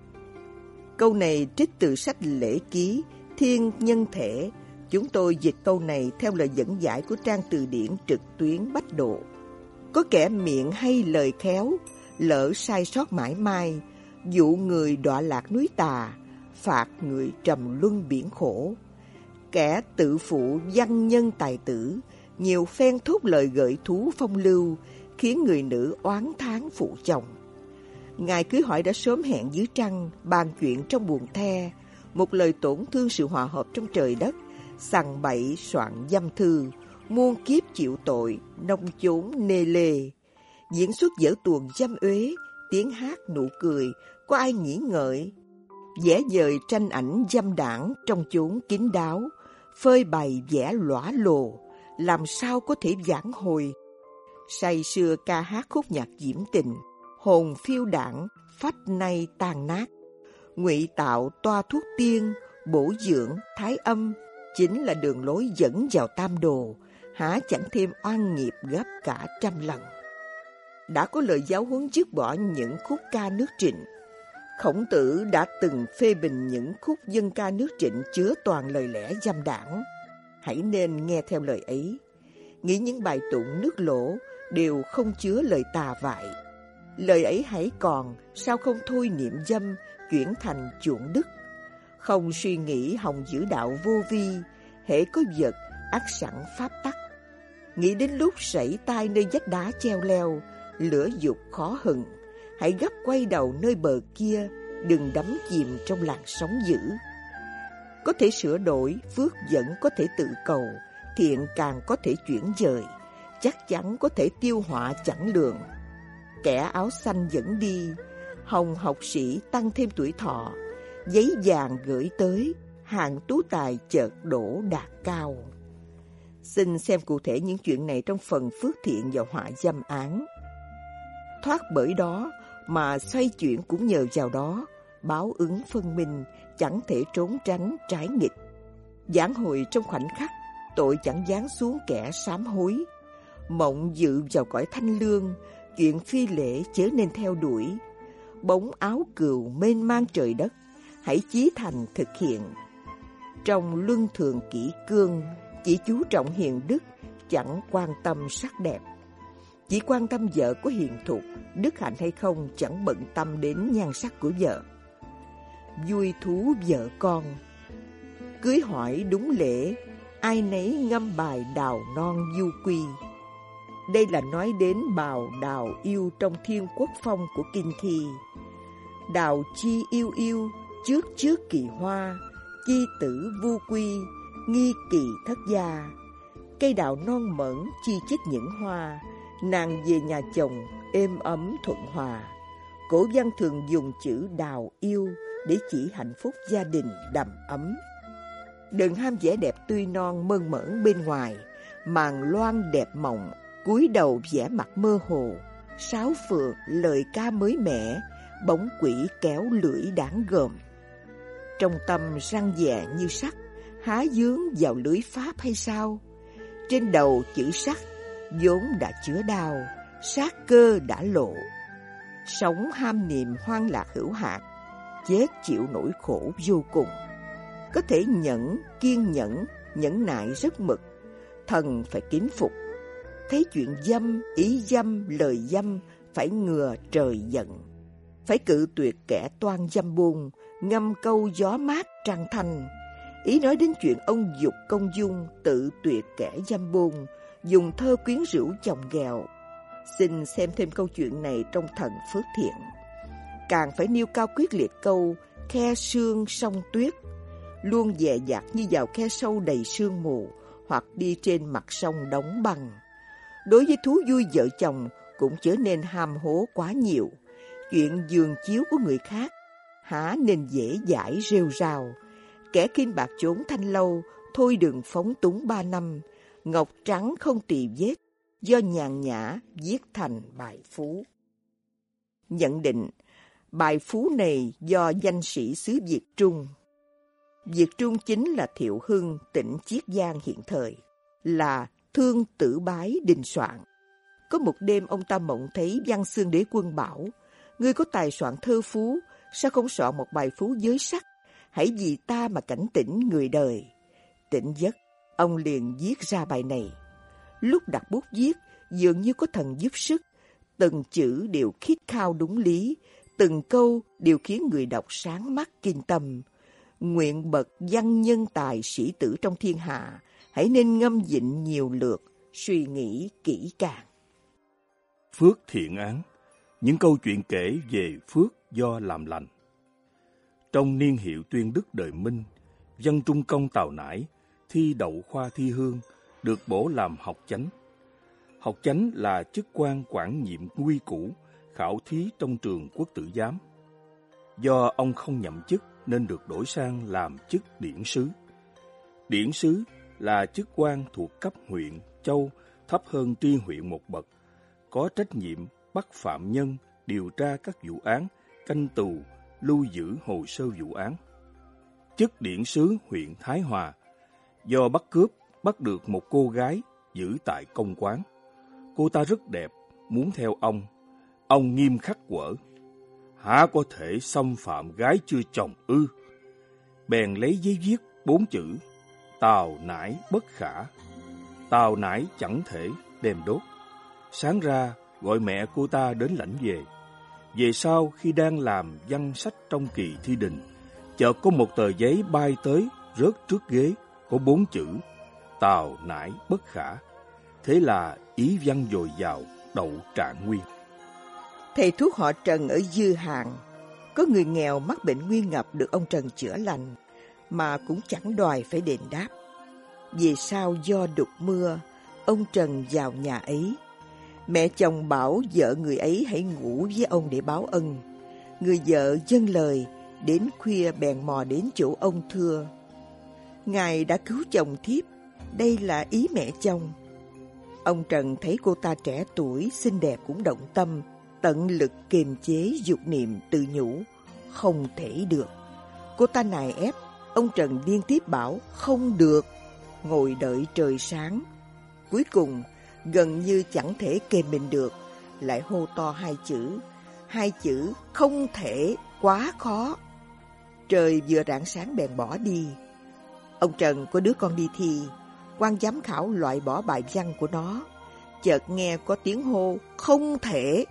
Speaker 1: Câu này trích từ sách Lễ Ký, Thiên Nhân Thể. Chúng tôi dịch câu này theo lời dẫn giải của trang từ điển trực tuyến Bách Độ. Có kẻ miệng hay lời khéo, lỡ sai sót mãi mai, dụ người đọa lạc núi tà, phạt người trầm luân biển khổ. Kẻ tự phụ văn nhân tài tử, nhiều phen thốt lời gợi thú phong lưu, khiến người nữ oán thán phụ chồng. Ngày cưới hỏi đã sớm hẹn dưới trăng, bàn chuyện trong buồng the, một lời tổn thương sự hòa hợp trong trời đất, sằng bậy soạn dâm thư, muôn kiếp chịu tội, nông chốn nê lê. Diễn xuất dở tuồng dâm uế, tiếng hát nụ cười, có ai nghĩ ngợi. Vẽ dời tranh ảnh dâm đảng trong chốn kín đáo, phơi bày vẽ lõa lồ, làm sao có thể vãn hồi. Say sưa ca hát khúc nhạc diễm tình, hồn phiêu đảng, phách nay tàn nát. Ngụy tạo toa thuốc tiên, bổ dưỡng, thái âm, chính là đường lối dẫn vào tam đồ, há chẳng thêm oan nghiệp gấp cả trăm lần. Đã có lời giáo huấn dứt bỏ những khúc ca nước Trịnh. Khổng Tử đã từng phê bình những khúc dân ca nước Trịnh chứa toàn lời lẽ dâm đảng. Hãy nên nghe theo lời ấy. Nghĩ những bài tụng nước Lỗ đều không chứa lời tà vại. Lời ấy hãy còn, sao không thôi niệm dâm, chuyển thành chuộng đức. Không suy nghĩ hòng giữ đạo vô vi, hễ có vật, ắt sẵn pháp tắc. Nghĩ đến lúc sảy tai nơi vách đá treo leo, lửa dục khó hừng, hãy gấp quay đầu nơi bờ kia, đừng đắm chìm trong làn sóng dữ. Có thể sửa đổi, phước vẫn có thể tự cầu, thiện càng có thể chuyển dời, chắc chắn có thể tiêu họa chẳng lường. Kẻ áo xanh dẫn đi, hồng học sĩ tăng thêm tuổi thọ, giấy vàng gửi tới, hạng tú tài chợt đổ đạt cao. Xin xem cụ thể những chuyện này trong phần phước thiện và họa dâm án. Thoát bởi đó mà xoay chuyển cũng nhờ vào đó, báo ứng phân minh, chẳng thể trốn tránh trái nghịch. Vãn hồi trong khoảnh khắc, tội chẳng giáng xuống kẻ sám hối. Mộng dự vào cõi thanh lương, chuyện phi lễ chớ nên theo đuổi. Bóng áo cừu mênh mang trời đất, hãy chí thành thực hiện. Trong luân thường kỷ cương, chỉ chú trọng hiền đức, chẳng quan tâm sắc đẹp. Chỉ quan tâm vợ có hiền thục, đức hạnh hay không, chẳng bận tâm đến nhan sắc của vợ. Vui thú vợ con. Cưới hỏi đúng lễ, ai nấy ngâm bài đào non du quy. Đây là nói đến bào đào yêu trong Thiên Quốc Phong của Kinh Thi. Đào chi yêu yêu, trước trước kỳ hoa, chi tử vu quy, nghi kỳ thất gia. Cây đào non mẫn chi chích những hoa, nàng về nhà chồng êm ấm thuận hòa. Cổ văn thường dùng chữ đào yêu để chỉ hạnh phúc gia đình đầm ấm. Đừng ham vẻ đẹp tươi non mơn mởn bên ngoài, màn loan đẹp mộng, cúi đầu vẻ mặt mơ hồ. Sáo phượng lời ca mới mẻ, bóng quỷ kéo lưỡi đáng gờm. Trong tâm răng dè như sắt, há dướng vào lưới pháp hay sao? Trên đầu chữ sắt, vốn đã chứa đau, sát cơ đã lộ. Sống ham niệm hoang lạc hữu hạn, chết chịu nỗi khổ vô cùng. Có thể nhẫn, kiên nhẫn, nhẫn nại rất mực, thần phải kính phục. Thấy chuyện dâm, ý dâm, lời dâm, phải ngừa trời giận. Phải cự tuyệt kẻ toan dâm buông, ngâm câu gió mát trăng thanh. Ý nói đến chuyện ông dục công dung, tự tuyệt kẻ dâm buông, dùng thơ quyến rũ chồng ghẹo. Xin xem thêm câu chuyện này trong Thần Phước Thiện. Càng phải nêu cao quyết liệt câu khe sương sông tuyết, luôn dè dặt như vào khe sâu đầy sương mù, hoặc đi trên mặt sông đóng băng. đối với thú vui vợ chồng cũng trở nên ham hố quá nhiều. Chuyện giường chiếu của người khác há nên dễ dãi rêu rao. Kẻ khinh bạc chốn thanh lâu, thôi đừng phóng túng ba năm. Ngọc trắng không tỳ vết, do nhàn nhã viết thành bài phú. Nhận định, bài phú này do danh sĩ xứ Việt Trung. Việt Trung chính là Thiệu Hưng, tỉnh Chiết Giang hiện thời, là Thương Tử Bái định soạn. Có một đêm ông ta mộng thấy Văn Xương Đế Quân bảo: ngươi có tài soạn thơ phú, sao không soạn một bài phú giới sắc? Hãy vì ta mà cảnh tỉnh người đời. Tỉnh giấc, ông liền viết ra bài này. Lúc đặt bút viết, dường như có thần giúp sức. Từng chữ đều khít khao đúng lý, từng câu đều khiến người đọc sáng mắt kinh tâm. Nguyện bậc văn nhân tài sĩ tử trong thiên hạ, hãy nên ngâm dịnh nhiều lượt, suy nghĩ kỹ càng.
Speaker 2: Phước thiện án, những câu chuyện kể về phước do làm lành. Trong niên hiệu Tuyên Đức đời Minh, Văn Trung Công Tào Nải thi đậu khoa thi hương, được bổ làm học chánh. Học chánh là chức quan quản nhiệm quy củ, khảo thí trong trường quốc tử giám. Do ông không nhậm chức nên được đổi sang làm chức điển sứ. Điển sứ là chức quan thuộc cấp huyện, châu, thấp hơn tri huyện một bậc, có trách nhiệm bắt phạm nhân, điều tra các vụ án, canh tù, lưu giữ hồ sơ vụ án. Chức điển sứ huyện Thái Hòa, do bắt cướp bắt được một cô gái giữ tại công quán. Cô ta rất đẹp, muốn theo ông. Ông nghiêm khắc quở: há có thể xâm phạm gái chưa chồng ư? Bèn lấy giấy viết bốn chữ: Tào Nải bất khả. Tào Nải chẳng thể, đem đốt. Sáng ra gọi mẹ cô ta đến lãnh về. Về sau khi đang làm văn sách trong kỳ thi đình, chợt có một tờ giấy bay tới rớt trước ghế, có bốn chữ: Tào Nải bất khả. Thế là ý văn dồi dào, đậu trạng nguyên.
Speaker 1: Thầy thuốc họ Trần ở Dư Hàng, có người nghèo mắc bệnh nguy ngập được ông Trần chữa lành, mà cũng chẳng đòi phải đền đáp. Về sau do đục mưa, ông Trần vào nhà ấy. Mẹ chồng bảo vợ người ấy hãy ngủ với ông để báo ân. Người vợ vâng lời, đến khuya bèn mò đến chỗ ông thưa: ngài đã cứu chồng thiếp, đây là ý mẹ chồng. Ông Trần thấy cô ta trẻ tuổi, xinh đẹp cũng động tâm, tận lực kiềm chế dục niệm, tự nhủ không thể được. Cô ta nài ép, ông Trần liên tiếp bảo không được, ngồi đợi trời sáng. Cuối cùng gần như chẳng thể kềm mình được, lại hô to hai chữ: hai chữ không thể quá khó. Trời vừa rạng sáng bèn bỏ đi. Ông Trần có đứa con đi thi, quan giám khảo loại bỏ bài văn của nó. Chợt nghe có tiếng hô không thể.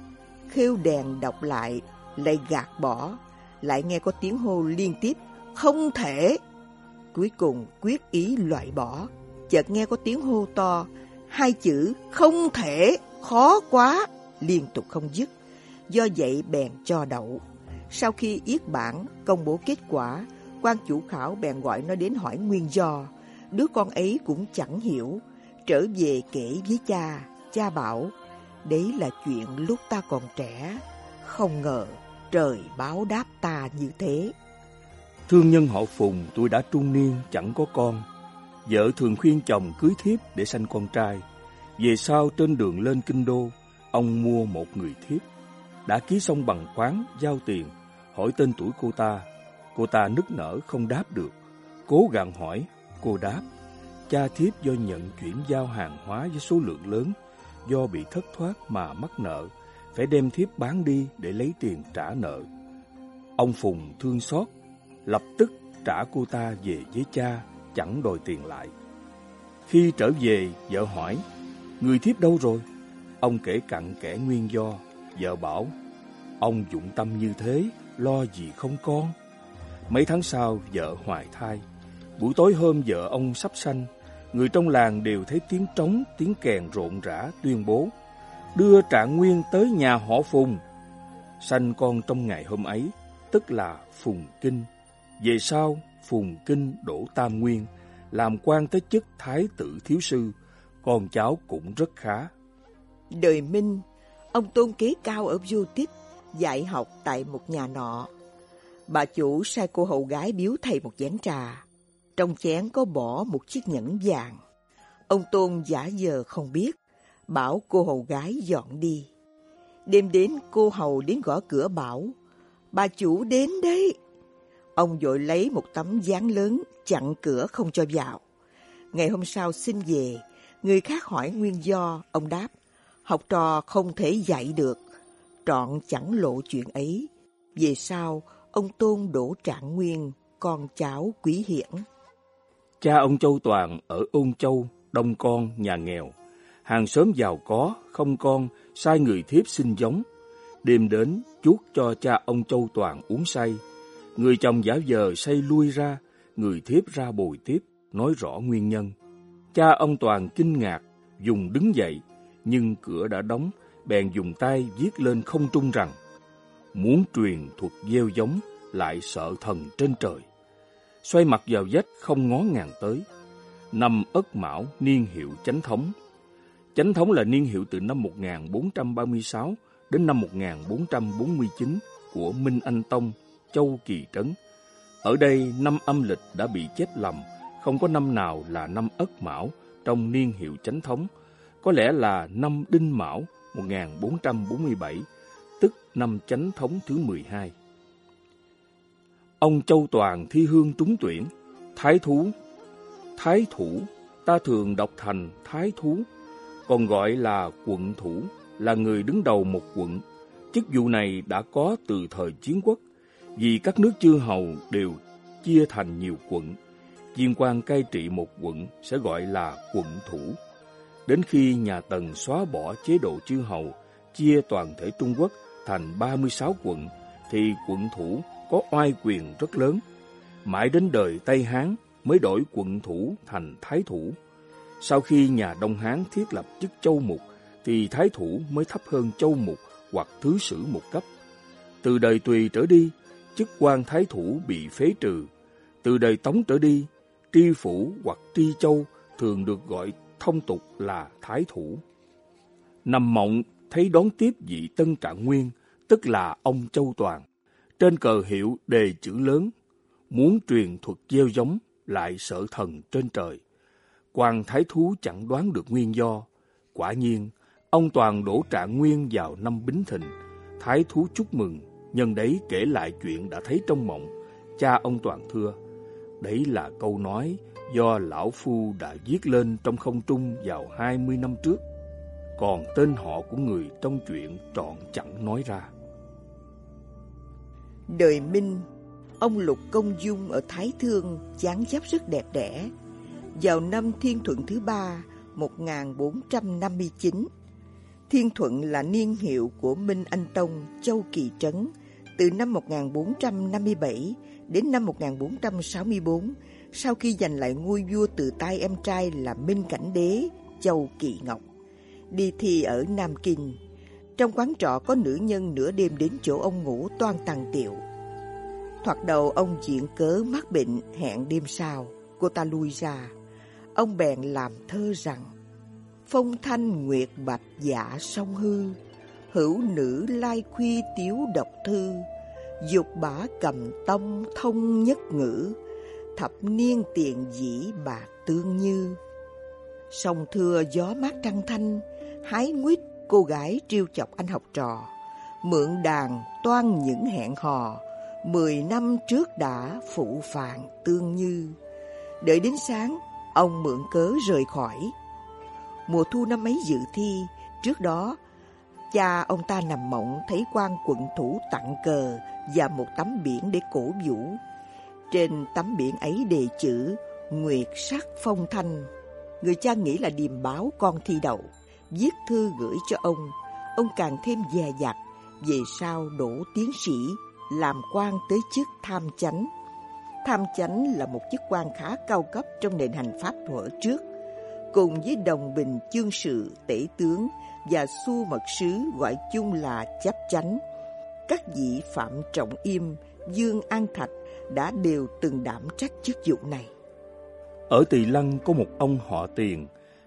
Speaker 1: Khêu đèn đọc lại, lại gạt bỏ. Lại nghe có tiếng hô liên tiếp không thể. Cuối cùng quyết ý loại bỏ. Chợt nghe có tiếng hô to: hai chữ không thể khó quá, liên tục không dứt. Do vậy bèn cho đậu. Sau khi yết bảng công bố kết quả, quan chủ khảo bèn gọi nó đến hỏi nguyên do. Đứa con ấy cũng chẳng hiểu, trở về kể với cha. Cha bảo: đấy là chuyện lúc ta còn trẻ, không ngờ trời báo đáp ta như thế.
Speaker 2: Thương nhân họ Phùng tuổi đã trung niên, chẳng có con. Vợ thường khuyên chồng cưới thiếp để sanh con trai. Về sau trên đường lên kinh đô, ông mua một người thiếp. Đã ký xong bằng khoán, giao tiền, hỏi tên tuổi cô ta. Cô ta nức nở không đáp được. Cố gắng hỏi, cô đáp: cha thiếp do nhận chuyển giao hàng hóa với số lượng lớn, do bị thất thoát mà mắc nợ, phải đem thiếp bán đi để lấy tiền trả nợ. Ông Phùng thương xót, lập tức trả cô ta về với cha, chẳng đòi tiền lại. Khi trở về, vợ hỏi: người thiếp đâu rồi? Ông kể cặn kẽ nguyên do. Vợ bảo: ông dụng tâm như thế, lo gì không con. Mấy tháng sau, vợ hoài thai. Buổi tối hôm vợ ông sắp sanh, người trong làng đều thấy tiếng trống, tiếng kèn rộn rã tuyên bố: đưa Trạng Nguyên tới nhà họ Phùng. Sanh con trong ngày hôm ấy, tức là Phùng Kinh. Về sau, Phùng Kinh đỗ Tam Nguyên, làm quan tới chức Thái tử thiếu sư, con cháu cũng rất khá.
Speaker 1: Đời Minh, ông tôn kế cao ở Vô Tích, dạy học tại một nhà nọ. Bà chủ sai cô hầu gái biếu thầy một chén trà. Trong chén có bỏ một chiếc nhẫn vàng. Ông Tôn giả vờ không biết, bảo cô hầu gái dọn đi. Đêm đến cô hầu đến gõ cửa bảo, bà chủ đến đấy. Ông vội lấy một tấm dán lớn chặn cửa không cho vào. Ngày hôm sau xin về, người khác hỏi nguyên do, ông đáp, học trò không thể dạy được, trọn chẳng lộ chuyện ấy. Về sau, ông Tôn đỗ Trạng Nguyên, con cháu quý hiển.
Speaker 2: Cha ông Châu Toàn ở Ôn Châu, đông con, nhà nghèo. Hàng xóm giàu có, không con, sai người thiếp xin giống. Đêm đến, chuốt cho cha ông Châu Toàn uống say. Người chồng giả vờ say lui ra, người thiếp ra bồi tiếp, nói rõ nguyên nhân. Cha ông Toàn kinh ngạc, dùng đứng dậy, nhưng cửa đã đóng, bèn dùng tay viết lên không trung rằng, muốn truyền thuật gieo giống, lại sợ thần trên trời. Xoay mặt vào vách không ngó ngàng tới. Năm Ất Mão, niên hiệu Chánh Thống. Chánh Thống là niên hiệu từ năm một nghìn bốn trăm ba mươi sáu đến năm một nghìn bốn trăm bốn mươi chín của Minh Anh Tông, Châu Kỳ Trấn. Ở đây năm âm lịch đã bị chép lầm, không có năm nào là năm Ất Mão trong niên hiệu Chánh Thống, có lẽ là năm Đinh Mão một nghìn bốn trăm bốn mươi bảy, tức năm Chánh Thống thứ mười hai. Ông Châu Toàn thi hương trúng tuyển, thái thú. Thái thủ, ta thường đọc thành thái thú, còn gọi là quận thủ, là người đứng đầu một quận. Chức vụ này đã có từ thời Chiến Quốc, vì các nước chư hầu đều chia thành nhiều quận. Viên quan cai trị một quận sẽ gọi là quận thủ. Đến khi nhà Tần xóa bỏ chế độ chư hầu, chia toàn thể Trung Quốc thành ba mươi sáu quận, thì quận thủ có oai quyền rất lớn. Mãi đến đời Tây Hán mới đổi quận thủ thành thái thủ. Sau khi nhà Đông Hán thiết lập chức châu mục, thì thái thủ mới thấp hơn châu mục hoặc thứ sử một cấp. Từ đời Tùy trở đi, chức quan thái thủ bị phế trừ. Từ đời Tống trở đi, tri phủ hoặc tri châu thường được gọi thông tục là thái thủ. Nằm mộng thấy đón tiếp vị Tân Trạng Nguyên, tức là ông Châu Toàn. Trên cờ hiệu đề chữ lớn, muốn truyền thuật gieo giống, lại sợ thần trên trời. Quan thái thú chẳng đoán được nguyên do. Quả nhiên, ông Toàn đỗ Trạng Nguyên vào năm Bính Thìn. Thái thú chúc mừng, nhân đấy kể lại chuyện đã thấy trong mộng. Cha ông Toàn thưa, đấy là câu nói do lão phu đã viết lên trong không trung vào hai mươi năm trước. Còn tên họ của người trong chuyện trọn chẳng nói ra.
Speaker 1: Đời Minh, ông Lục Công Dung ở Thái Thương dáng dấp rất đẹp đẽ. Vào năm Thiên Thuận thứ ba, một nghìn bốn trăm năm mươi chín. Thiên Thuận là niên hiệu của Minh Anh Tông, Châu Kỳ Trấn, từ năm một nghìn bốn trăm năm mươi bảy đến năm một nghìn bốn trăm sáu mươi tư, sau khi giành lại ngôi vua từ tay em trai là Minh Cảnh Đế, Châu Kỳ Ngọc. Đi thi ở Nam Kinh. Trong quán trọ có nữ nhân nửa đêm đến chỗ ông ngủ toan tằng tiệu. Thoạt đầu ông diện cớ mắc bệnh, hẹn đêm sau, cô ta lui ra. Ông bèn làm thơ rằng, phong thanh nguyệt bạch dạ song hư, hữu nữ lai khuy tiếu độc thư, dục bả cầm tông thông nhất ngữ, thập niên tiền dĩ bạc tương như. Sông thưa gió mát trăng thanh, hái nguyết cô gái trêu chọc anh học trò, mượn đàn toan những hẹn hò, mười năm trước đã phụ phàng tương như. Đợi đến sáng, ông mượn cớ rời khỏi. Mùa thu năm ấy dự thi, trước đó, cha ông ta nằm mộng thấy quan quận thủ tặng cờ và một tấm biển để cổ vũ. Trên tấm biển ấy đề chữ Nguyệt sắc phong thanh. Người cha nghĩ là điềm báo con thi đậu, viết thư gửi cho ông. Ông càng thêm dè dặt, về sau đỗ tiến sĩ, làm quan tới chức tham chánh. Tham chánh là một chức quan khá cao cấp trong nền hành pháp thuở trước, cùng với đồng bình chương sự, tể tướng và xu mật sứ gọi chung là chấp chánh. Các vị Phạm Trọng Im, Dương An Thạch đã đều từng đảm trách chức vụ này.
Speaker 2: Ở Tỳ Lăng có một ông họ Tiền,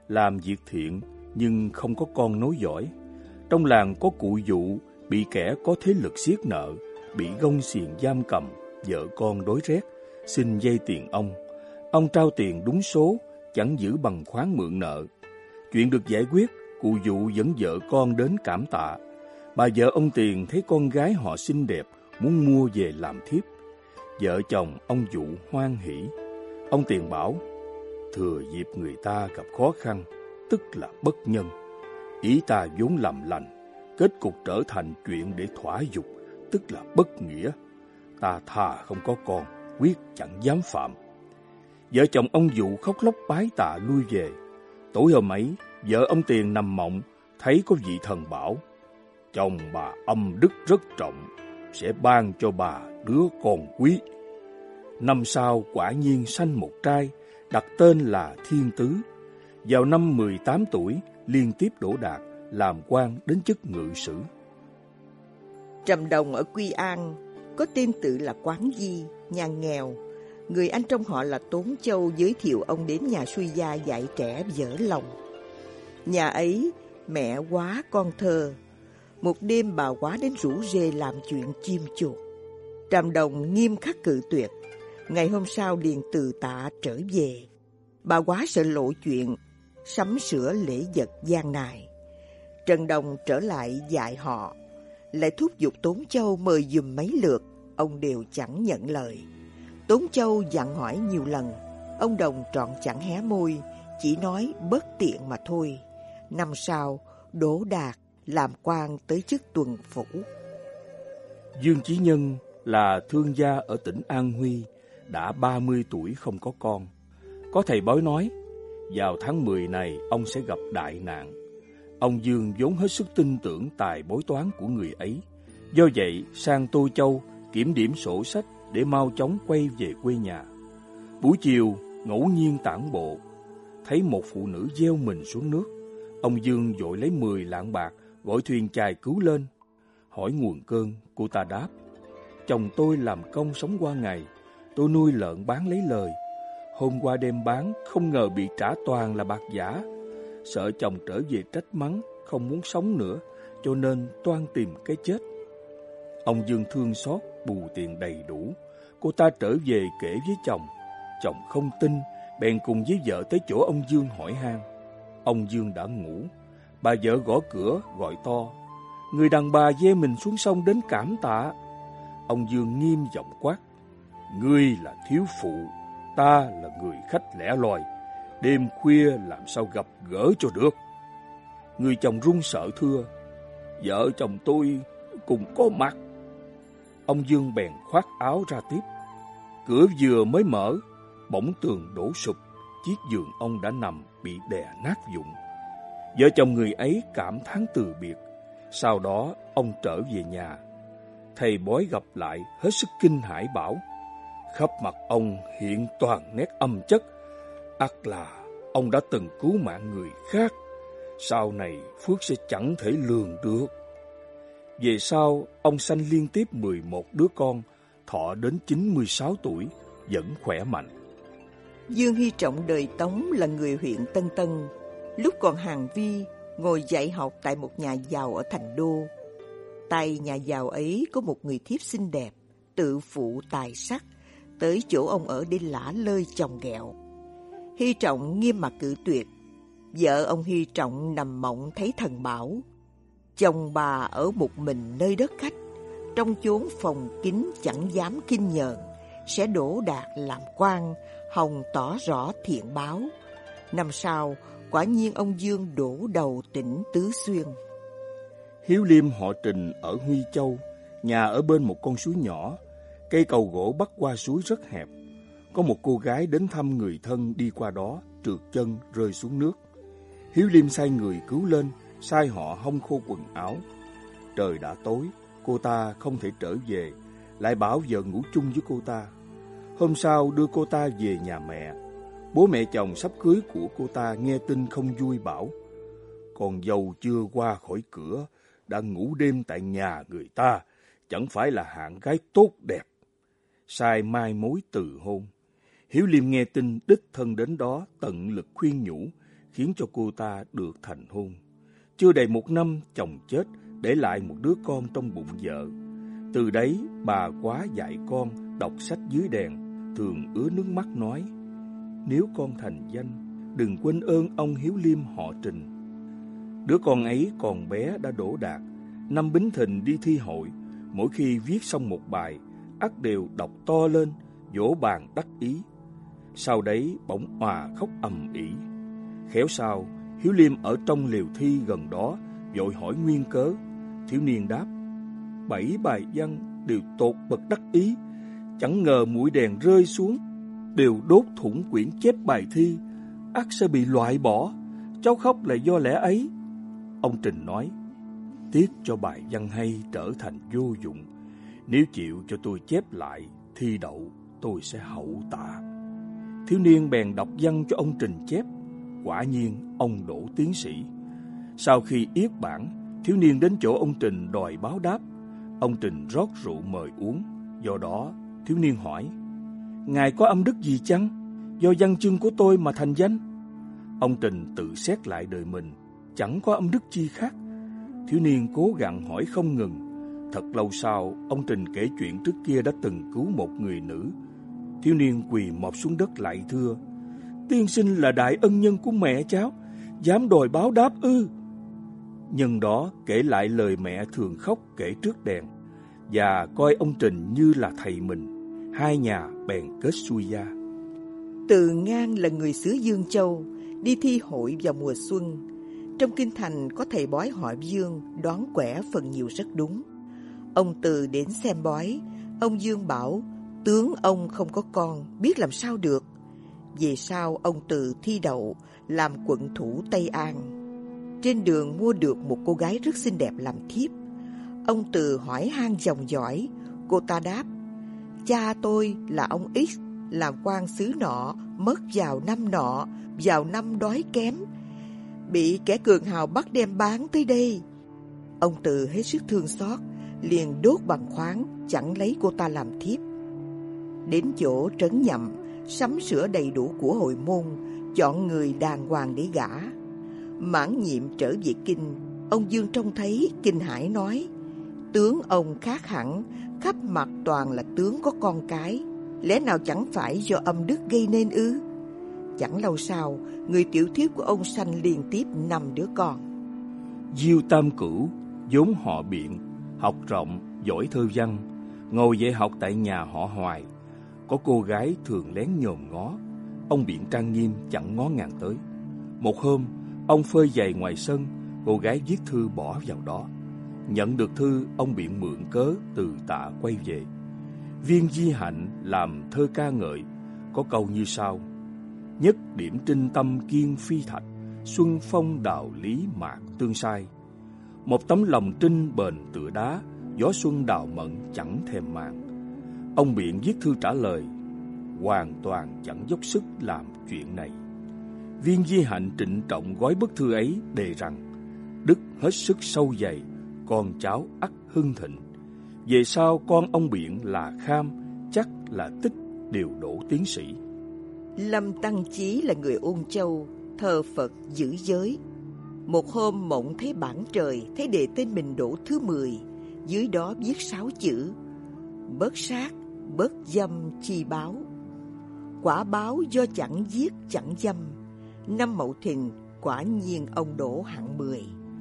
Speaker 2: làm việc thiện nhưng không có con nối dõi. Trong làng có cụ Dụ bị kẻ có thế lực siết nợ, bị gông xiềng giam cầm, vợ con đói rét, xin vay tiền ông. Ông trao tiền đúng số, chẳng giữ bằng khoán mượn nợ. Chuyện được giải quyết, cụ Dụ dẫn vợ con đến cảm tạ. Bà vợ ông Tiền thấy con gái họ xinh đẹp, muốn mua về làm thiếp. Vợ chồng ông Dụ hoan hỉ. Ông Tiền bảo, thừa dịp người ta gặp khó khăn, tức là bất nhân. Ý ta vốn làm lành, kết cục trở thành chuyện để thỏa dục, tức là bất nghĩa. Ta thà không có con, quyết chẳng dám phạm. Vợ chồng ông Dụ khóc lóc bái tạ lui về. Tối hôm ấy, vợ ông Tiền nằm mộng, thấy có vị thần bảo, chồng bà âm đức rất trọng, sẽ ban cho bà đứa con quý. Năm sau quả nhiên sanh một trai, đặt tên là Thiên Tứ. Vào năm mười tám tuổi, liên tiếp đỗ đạt, làm quan đến chức ngự sử.
Speaker 1: Trầm Đồng ở Quy An có tên tự là Quán Di, nhà nghèo. Người anh trong họ là Tốn Châu giới thiệu ông đến nhà suy gia dạy trẻ dở lòng. Nhà ấy mẹ quá con thơ. Một đêm bà quá đến rủ rê làm chuyện chim chuột. Trầm Đồng nghiêm khắc cự tuyệt. Ngày hôm sau liền từ tạ trở về. Bà quá sợ lộ chuyện, sắm sửa lễ vật gian nài. Trần Đồng trở lại dạy họ, lại thúc giục Tốn Châu mời giùm mấy lượt, ông đều chẳng nhận lời. Tốn Châu dặn hỏi nhiều lần, ông Đồng trọn chẳng hé môi, chỉ nói bất tiện mà thôi. Năm sau, đỗ đạt, làm quan tới chức tuần phủ.
Speaker 2: Dương Chí Nhân là thương gia ở tỉnh An Huy, đã ba mươi tuổi không có con. Có thầy bói nói, vào tháng mười này ông sẽ gặp đại nạn. Ông Dương vốn hết sức tin tưởng tài bói toán của người ấy. Do vậy, sang Tô Châu kiểm điểm sổ sách để mau chóng quay về quê nhà. Buổi chiều, ngẫu nhiên tản bộ, thấy một phụ nữ gieo mình xuống nước. Ông Dương vội lấy mười lạng bạc, gọi thuyền chài cứu lên. Hỏi nguồn cơn, cô ta đáp, chồng tôi làm công sống qua ngày, tôi nuôi lợn bán lấy lời. Hôm qua đêm bán, không ngờ bị trả toàn là bạc giả. Sợ chồng trở về trách mắng, không muốn sống nữa, cho nên toan tìm cái chết. Ông Dương thương xót, bù tiền đầy đủ. Cô ta trở về kể với chồng. Chồng không tin, bèn cùng với vợ tới chỗ ông Dương hỏi han. Ông Dương đã ngủ. Bà vợ gõ cửa, gọi to, người đàn bà dê mình xuống sông đến cảm tạ. Ông Dương nghiêm giọng quát, ngươi là thiếu phụ, ta là người khách lẻ loi, đêm khuya làm sao gặp gỡ cho được. Người chồng run sợ thưa, vợ chồng tôi cùng có mặt. Ông Dương bèn khoác áo ra tiếp. Cửa vừa mới mở, bỗng tường đổ sụp, chiếc giường ông đã nằm bị đè nát vụn. Vợ chồng người ấy cảm thán từ biệt. Sau đó ông trở về nhà. Thầy bói gặp lại hết sức kinh hãi bảo, khắp mặt ông hiện toàn nét âm chất, ắt là ông đã từng cứu mạng người khác, sau này phước sẽ chẳng thể lường được. Về sau, ông sanh liên tiếp mười một đứa con, thọ đến chín mươi sáu tuổi, vẫn khỏe mạnh.
Speaker 1: Dương Hy Trọng đời Tống là người huyện Tân Tân. Lúc còn hàng vi, ngồi dạy học tại một nhà giàu ở thành đô. Tại nhà giàu ấy có một người thiếp xinh đẹp, tự phụ tài sắc, tới chỗ ông ở để lả lơi chồng ghẹo. Hy Trọng nghiêm mặt cự tuyệt. Vợ ông Hy Trọng nằm mộng thấy thần bảo, chồng bà ở một mình nơi đất khách, trong chốn phòng kín chẳng dám kinh nhờn, sẽ đỗ đạt làm quan, hồng tỏ rõ thiện báo. Năm sau, quả nhiên ông Dương đổ đầu tỉnh Tứ Xuyên.
Speaker 2: Hiếu Liêm họ Trình ở Huy Châu, nhà ở bên một con suối nhỏ, cây cầu gỗ bắc qua suối rất hẹp. Có một cô gái đến thăm người thân đi qua đó, trượt chân rơi xuống nước. Hiếu Liêm sai người cứu lên, sai họ hong khô quần áo. Trời đã tối, cô ta không thể trở về, lại bảo vợ ngủ chung với cô ta. Hôm sau đưa cô ta về nhà mẹ. Bố mẹ chồng sắp cưới của cô ta nghe tin không vui bảo, con dâu chưa qua khỏi cửa, đã ngủ đêm tại nhà người ta, chẳng phải là hạng gái tốt đẹp. Sai mai mối từ hôn. Hiếu Liêm nghe tin đích thân đến đó tận lực khuyên nhủ, khiến cho cô ta được thành hôn. Chưa đầy một năm chồng chết, để lại một đứa con trong bụng vợ. Từ đấy bà quá dạy con đọc sách dưới đèn, thường ứa nước mắt nói: nếu con thành danh, đừng quên ơn ông Hiếu Liêm họ Trình. Đứa con ấy còn bé đã đỗ đạt. Năm Bính Thìn đi thi hội, mỗi khi viết xong một bài, ắt đều đọc to lên, vỗ bàn đắc ý. Sau đấy bỗng òa khóc ầm ĩ. Khéo sao Hiếu Liêm ở trong lều thi gần đó vội hỏi nguyên cớ. Thiếu niên đáp: bảy bài văn đều tột bậc đắc ý, chẳng ngờ mũi đèn rơi xuống đều đốt thủng quyển chép bài thi, ắt sẽ bị loại bỏ. Cháu khóc là do lẽ ấy. Ông Trình nói: tiếc cho bài văn hay trở thành vô dụng. Nếu chịu cho tôi chép lại, thi đậu tôi sẽ hậu tạ. Thiếu niên bèn đọc văn cho ông Trình chép. Quả nhiên ông đỗ tiến sĩ. Sau khi yết bản, thiếu niên đến chỗ ông Trình đòi báo đáp. Ông Trình rót rượu mời uống. Do đó thiếu niên hỏi: ngài có âm đức gì chăng, do văn chương của tôi mà thành danh? Ông Trình tự xét lại đời mình, chẳng có âm đức chi khác. Thiếu niên cố gắng hỏi không ngừng. Thật lâu sau, ông Trình kể chuyện trước kia đã từng cứu một người nữ. Thiếu niên quỳ mọp xuống đất lại thưa: tiên sinh là đại ân nhân của mẹ cháu, dám đòi báo đáp ư? Nhân đó kể lại lời mẹ thường khóc kể trước đèn, và coi ông Trình như là thầy mình. Hai nhà bèn kết xuôi gia.
Speaker 1: Từ Ngang là người xứ Dương Châu, đi thi hội vào mùa xuân. Trong kinh thành có thầy bói họ Dương, đoán quẻ phần nhiều rất đúng. Ông Từ đến xem bói. Ông Dương bảo tướng ông không có con, biết làm sao được. Về sau ông Từ thi đậu, làm quận thủ Tây An. Trên đường mua được một cô gái rất xinh đẹp làm thiếp. Ông Từ hỏi han dòng dõi. Cô ta đáp: cha tôi là ông X, làm quan xứ nọ, mất vào năm nọ, vào năm đói kém, bị kẻ cường hào bắt đem bán tới đây. Ông Từ hết sức thương xót, liền đốt bằng khoáng, chẳng lấy cô ta làm thiếp. Đến chỗ trấn Nhậm, sắm sửa đầy đủ của hồi môn, chọn người đàng hoàng để gả. Mãn nhiệm trở về kinh, ông Dương trông thấy kinh hãi nói: tướng ông khác hẳn, khắp mặt toàn là tướng có con cái, lẽ nào chẳng phải do âm đức gây nên ư? Chẳng lâu sau, người tiểu thiếp của ông sanh liên tiếp năm đứa con.
Speaker 2: Diêu Tam Cửu vốn họ Biện, học rộng, giỏi thơ văn, ngồi dạy học tại nhà họ Hoài. Có cô gái thường lén nhòm ngó, ông Biện trang nghiêm chẳng ngó ngàng tới. Một hôm, ông phơi giày ngoài sân, cô gái viết thư bỏ vào đó. Nhận được thư, ông Biện mượn cớ từ tạ quay về. Viên Di Hạnh làm thơ ca ngợi, có câu như sau: nhất điểm trinh tâm kiên phi thạch, xuân phong đạo lý mạc tương sai. Một tấm lòng trinh bền tựa đá, gió xuân đào mận chẳng thèm màng. Ông Biện viết thư trả lời: hoàn toàn chẳng dốc sức làm chuyện này. Viên Di Hạnh trịnh trọng gói bức thư ấy, đề rằng: đức hết sức sâu dày, con cháu ắt hưng thịnh. Về sau con ông Biện là Kham, chắc là Tích đều đỗ tiến sĩ.
Speaker 1: Lâm Tăng Chí là người Ôn Châu, thờ Phật giữ giới. Một hôm mộng thấy bảng trời, thấy đề tên mình đỗ thứ mười, dưới đó viết sáu chữ: bớt sát, bớt dâm chi báo. Quả báo do chẳng giết chẳng dâm, năm Mậu Thìn quả nhiên ông đỗ hạng mười.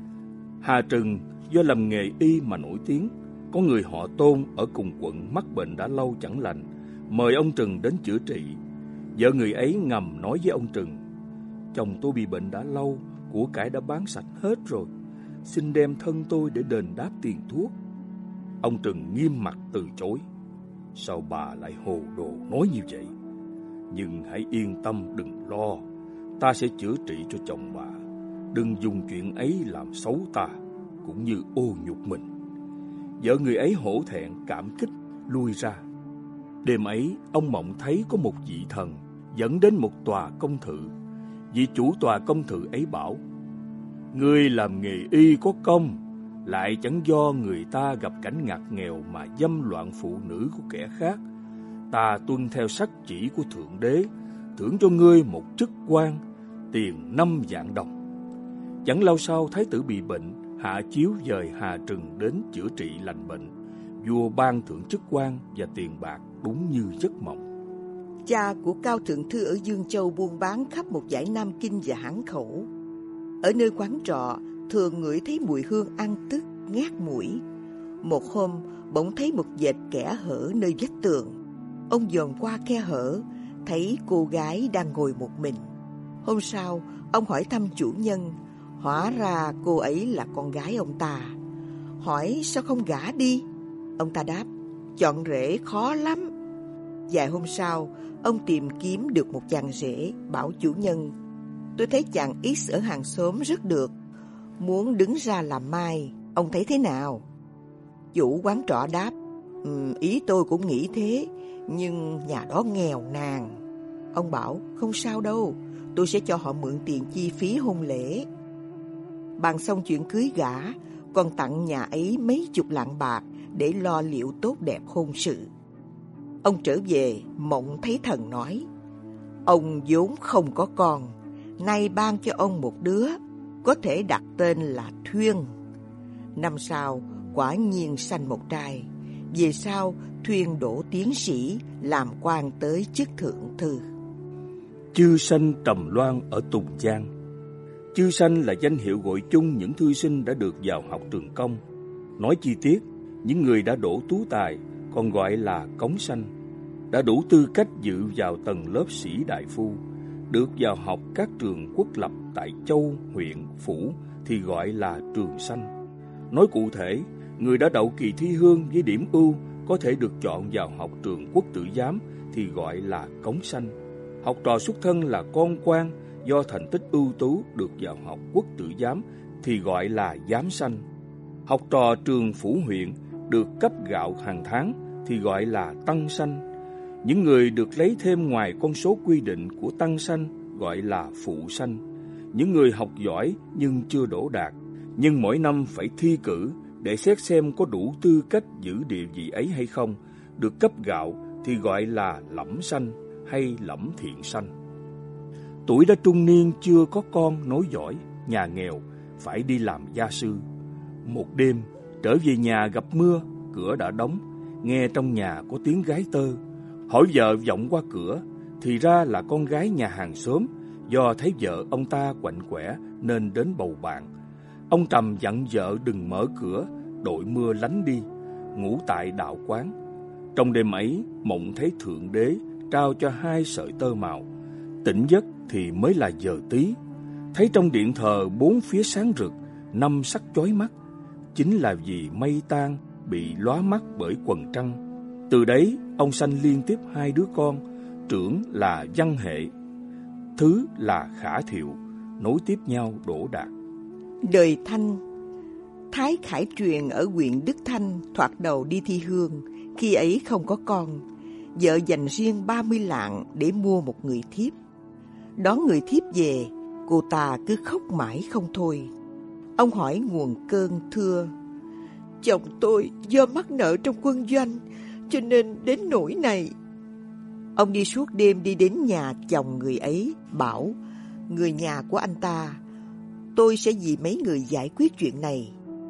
Speaker 2: Hà Trừng do làm nghề y mà nổi tiếng. Có người họ Tôn ở cùng quận mắc bệnh đã lâu chẳng lành, mời ông Trừng đến chữa trị. Vợ người ấy ngầm nói với ông Trừng: chồng tôi bị bệnh đã lâu, của cải đã bán sạch hết rồi, xin đem thân tôi để đền đáp tiền thuốc. Ông Trừng nghiêm mặt từ chối: sao bà lại hồ đồ nói như vậy? Nhưng hãy yên tâm, đừng lo, ta sẽ chữa trị cho chồng bà. Đừng dùng chuyện ấy làm xấu ta, cũng như ô nhục mình. Vợ người ấy hổ thẹn cảm kích lui ra. Đêm ấy, ông mộng thấy có một vị thần dẫn đến một tòa công thự. Vị chủ tòa công thự ấy bảo: ngươi làm nghề y có công, lại chẳng do người ta gặp cảnh ngặt nghèo mà dâm loạn phụ nữ của kẻ khác. Ta tuân theo sắc chỉ của Thượng Đế, thưởng cho ngươi một chức quan, tiền năm vạn đồng. Chẳng lâu sau thái tử bị bệnh, hạ chiếu dời Hà Trừng đến chữa trị lành bệnh. Vua ban thưởng chức quan và tiền bạc đúng như giấc mộng.
Speaker 1: Cha của Cao Thượng Thư ở Dương Châu buôn bán khắp một dải Nam Kinh và Hán Khẩu. Ở nơi quán trọ, thường ngửi thấy mùi hương ăn tức, ngát mũi. Một hôm, bỗng thấy một vệt kẽ hở nơi vách tường. Ông dòm qua khe hở, thấy cô gái đang ngồi một mình. Hôm sau, ông hỏi thăm chủ nhân. Hóa ra cô ấy là con gái ông ta. Hỏi sao không gả đi? Ông ta đáp, chọn rể khó lắm. Vài hôm sau, ông tìm kiếm được một chàng rể, bảo chủ nhân, tôi thấy chàng X ở hàng xóm rất được, muốn đứng ra làm mai, ông thấy thế nào? Chủ quán trọ đáp, um, ý tôi cũng nghĩ thế, nhưng nhà đó nghèo nàn. Ông bảo, không sao đâu, tôi sẽ cho họ mượn tiền chi phí hôn lễ. Bàn xong chuyện cưới gả, còn tặng nhà ấy mấy chục lạng bạc để lo liệu tốt đẹp hôn sự. Ông trở về, mộng thấy thần nói, ông vốn không có con, nay ban cho ông một đứa, có thể đặt tên là Thuyên. Năm sau, quả nhiên sanh một trai. Về sau, Thuyên đỗ tiến sĩ, làm quan tới chức thượng thư.
Speaker 2: Chư sanh trầm loan ở Tùng Giang. Chư sanh là danh hiệu gọi chung những thư sinh đã được vào học trường công. Nói chi tiết, những người đã đỗ tú tài còn gọi là cống sanh, đã đủ tư cách dự vào tầng lớp sĩ đại phu, được vào học các trường quốc lập tại châu, huyện, phủ thì gọi là trường sanh. Nói cụ thể, người đã đậu kỳ thi hương với điểm ưu có thể được chọn vào học trường quốc tử giám thì gọi là cống sanh. Học trò xuất thân là con quan do thành tích ưu tú được vào học quốc tử giám thì gọi là giám sanh. Học trò trường phủ huyện được cấp gạo hàng tháng thì gọi là tăng sanh. Những người được lấy thêm ngoài con số quy định của tăng sanh gọi là phụ sanh. Những người học giỏi nhưng chưa đỗ đạt, nhưng mỗi năm phải thi cử để xét xem có đủ tư cách giữ địa vị ấy hay không, được cấp gạo thì gọi là lẫm sanh hay lẫm thiện sanh. Tuổi đã trung niên chưa có con nối dõi, nhà nghèo, phải đi làm gia sư. Một đêm, trở về nhà gặp mưa, cửa đã đóng, nghe trong nhà có tiếng gái tơ. Hỏi vợ vọng qua cửa, thì ra là con gái nhà hàng xóm, do thấy vợ ông ta quạnh quẻ nên đến bầu bạn. Ông Trầm dặn vợ đừng mở cửa, đội mưa lánh đi, ngủ tại đạo quán. Trong đêm ấy, mộng thấy Thượng Đế trao cho hai sợi tơ màu. Tỉnh giấc thì mới là giờ tí. Thấy trong điện thờ bốn phía sáng rực, năm sắc chói mắt. Chính là vì mây tan bị lóa mắt bởi quầng trăng. Từ đấy, ông sanh liên tiếp hai đứa con, trưởng là Văn Hệ, thứ là Khả Thiệu, nối tiếp nhau đỗ đạt.
Speaker 1: Đời Thanh. Thái Khải Truyền ở huyện Đức Thanh thoạt đầu đi thi hương, khi ấy không có con. Vợ dành riêng ba mươi lạng để mua một người thiếp. Đón người thiếp về, cô ta cứ khóc mãi không thôi. Ông hỏi nguồn cơn thưa, chồng tôi do mắc nợ trong quân doanh, cho nên đến nỗi này. Ông đi suốt đêm đi đến nhà chồng người ấy, bảo, người nhà của anh ta, tôi sẽ vì mấy người giải quyết chuyện này.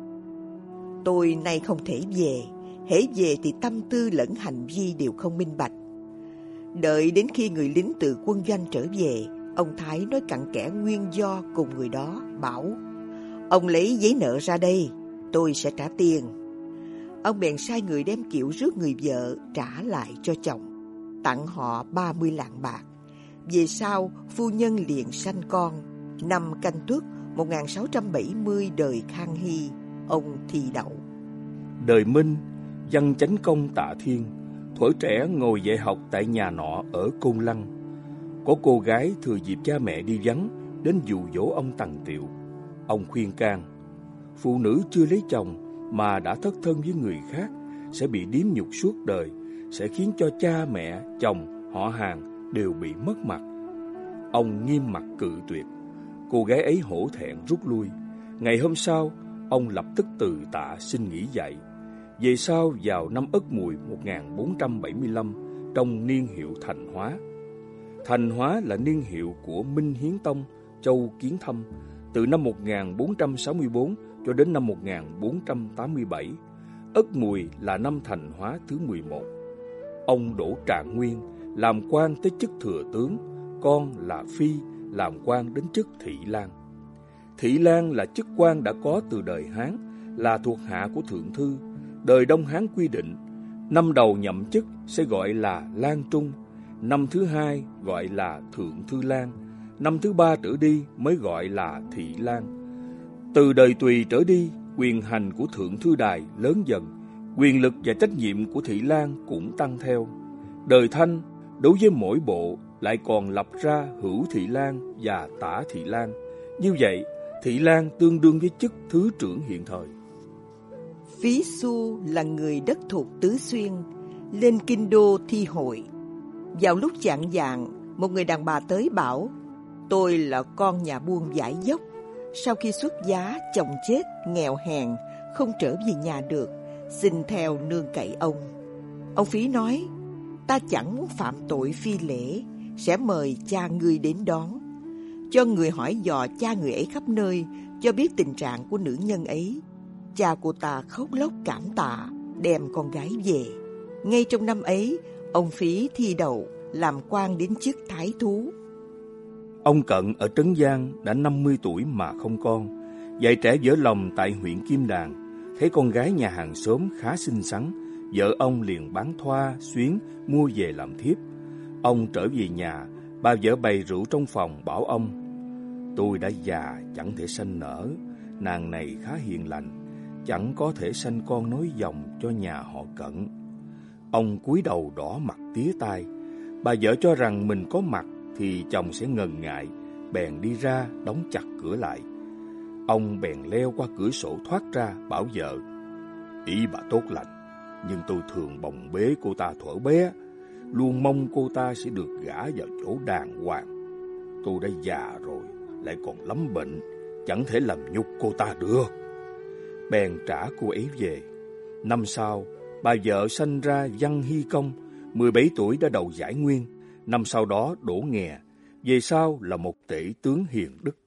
Speaker 1: Tôi nay không thể về, hễ về thì tâm tư lẫn hành vi đều không minh bạch. Đợi đến khi người lính từ quân doanh trở về, ông Thái nói cặn kẽ nguyên do cùng người đó, bảo, ông lấy giấy nợ ra đây, tôi sẽ trả tiền. Ông bèn sai người đem kiệu rước người vợ trả lại cho chồng, tặng họ ba mươi lạng bạc. Về sau, phu nhân liền sanh con. Năm Canh Tuất một nghìn sáu trăm bảy mươi đời Khang Hy, ông thi đậu.
Speaker 2: Đời Minh, văn chánh công Tạ Thiên, thuở trẻ ngồi dạy học tại nhà nọ ở Côn Lăng. Có cô gái thừa dịp cha mẹ đi vắng đến dụ dỗ ông tằng tiệu. Ông khuyên can, phụ nữ chưa lấy chồng mà đã thất thân với người khác sẽ bị điếm nhục suốt đời, sẽ khiến cho cha mẹ, chồng, họ hàng đều bị mất mặt. Ông nghiêm mặt cự tuyệt. Cô gái ấy hổ thẹn rút lui. Ngày hôm sau, ông lập tức từ tạ xin nghỉ dạy. Về sau vào năm Ất Mùi một nghìn bốn trăm bảy mươi lăm, trong niên hiệu Thành Hóa. Thành Hóa là niên hiệu của Minh Hiến Tông, Châu Kiến Thâm từ năm một nghìn bốn trăm sáu mươi tư cho đến năm một nghìn bốn trăm tám mươi bảy. Ất Mùi là năm thành hóa thứ mười một. Ông Đỗ Trạng Nguyên làm quan tới chức thừa tướng, con là Phi làm quan đến chức thị lang. Thị lang là chức quan đã có từ đời Hán, là thuộc hạ của thượng thư. Đời Đông Hán quy định, năm đầu nhậm chức sẽ gọi là lang trung, năm thứ hai gọi là thượng thư lang, năm thứ ba trở đi mới gọi là thị lang. Từ đời Tùy trở đi, quyền hành của thượng thư đài lớn dần, quyền lực và trách nhiệm của thị lang cũng tăng theo. Đời Thanh, đối với mỗi bộ lại còn lập ra hữu thị lang và tả thị lang. Như vậy, thị lang tương đương với chức thứ trưởng hiện thời.
Speaker 1: Phí Xu là người đất thuộc Tứ Xuyên, lên kinh đô thi hội. Vào lúc chạng vạng, một người đàn bà tới bảo: tôi là con nhà buôn vải dốc. Sau khi xuất giá, chồng chết, nghèo hèn, không trở về nhà được, xin theo nương cậy ông. Ông Phí nói: ta chẳng muốn phạm tội phi lễ, sẽ mời cha ngươi đến đón. Cho người hỏi dò cha người ấy khắp nơi, cho biết tình trạng của nữ nhân ấy. Cha cô ta khóc lóc cảm tạ, đem con gái về. Ngay trong năm ấy, ông Phí thi đậu làm quan đến chức thái thú.
Speaker 2: Ông Cận ở Trấn Giang đã năm mươi tuổi mà không con, dạy trẻ vỡ lòng tại huyện Kim Đàn. Thấy con gái nhà hàng xóm khá xinh xắn, vợ ông liền bán thoa, xuyến, mua về làm thiếp. Ông trở về nhà, bà vợ bày rượu trong phòng bảo ông: tôi đã già chẳng thể sanh nở, nàng này khá hiền lành, chẳng có thể sanh con nối dòng cho nhà họ Cận. Ông cúi đầu đỏ mặt tía tai. Bà vợ cho rằng mình có mặt thì chồng sẽ ngần ngại, bèn đi ra đóng chặt cửa lại. Ông bèn leo qua cửa sổ thoát ra, bảo vợ: ý bà tốt lành, nhưng tôi thường bồng bế cô ta thuở bé, luôn mong cô ta sẽ được gả vào chỗ đàng hoàng. Tôi đã già rồi, lại còn lắm bệnh, chẳng thể làm nhục cô ta được. Bèn trả cô ấy về. Năm sau, bà vợ sanh ra Văn Hy Công, mười bảy tuổi đã đầu giải nguyên. Năm sau đó đỗ nghè, về sau là một tể tướng hiền đức.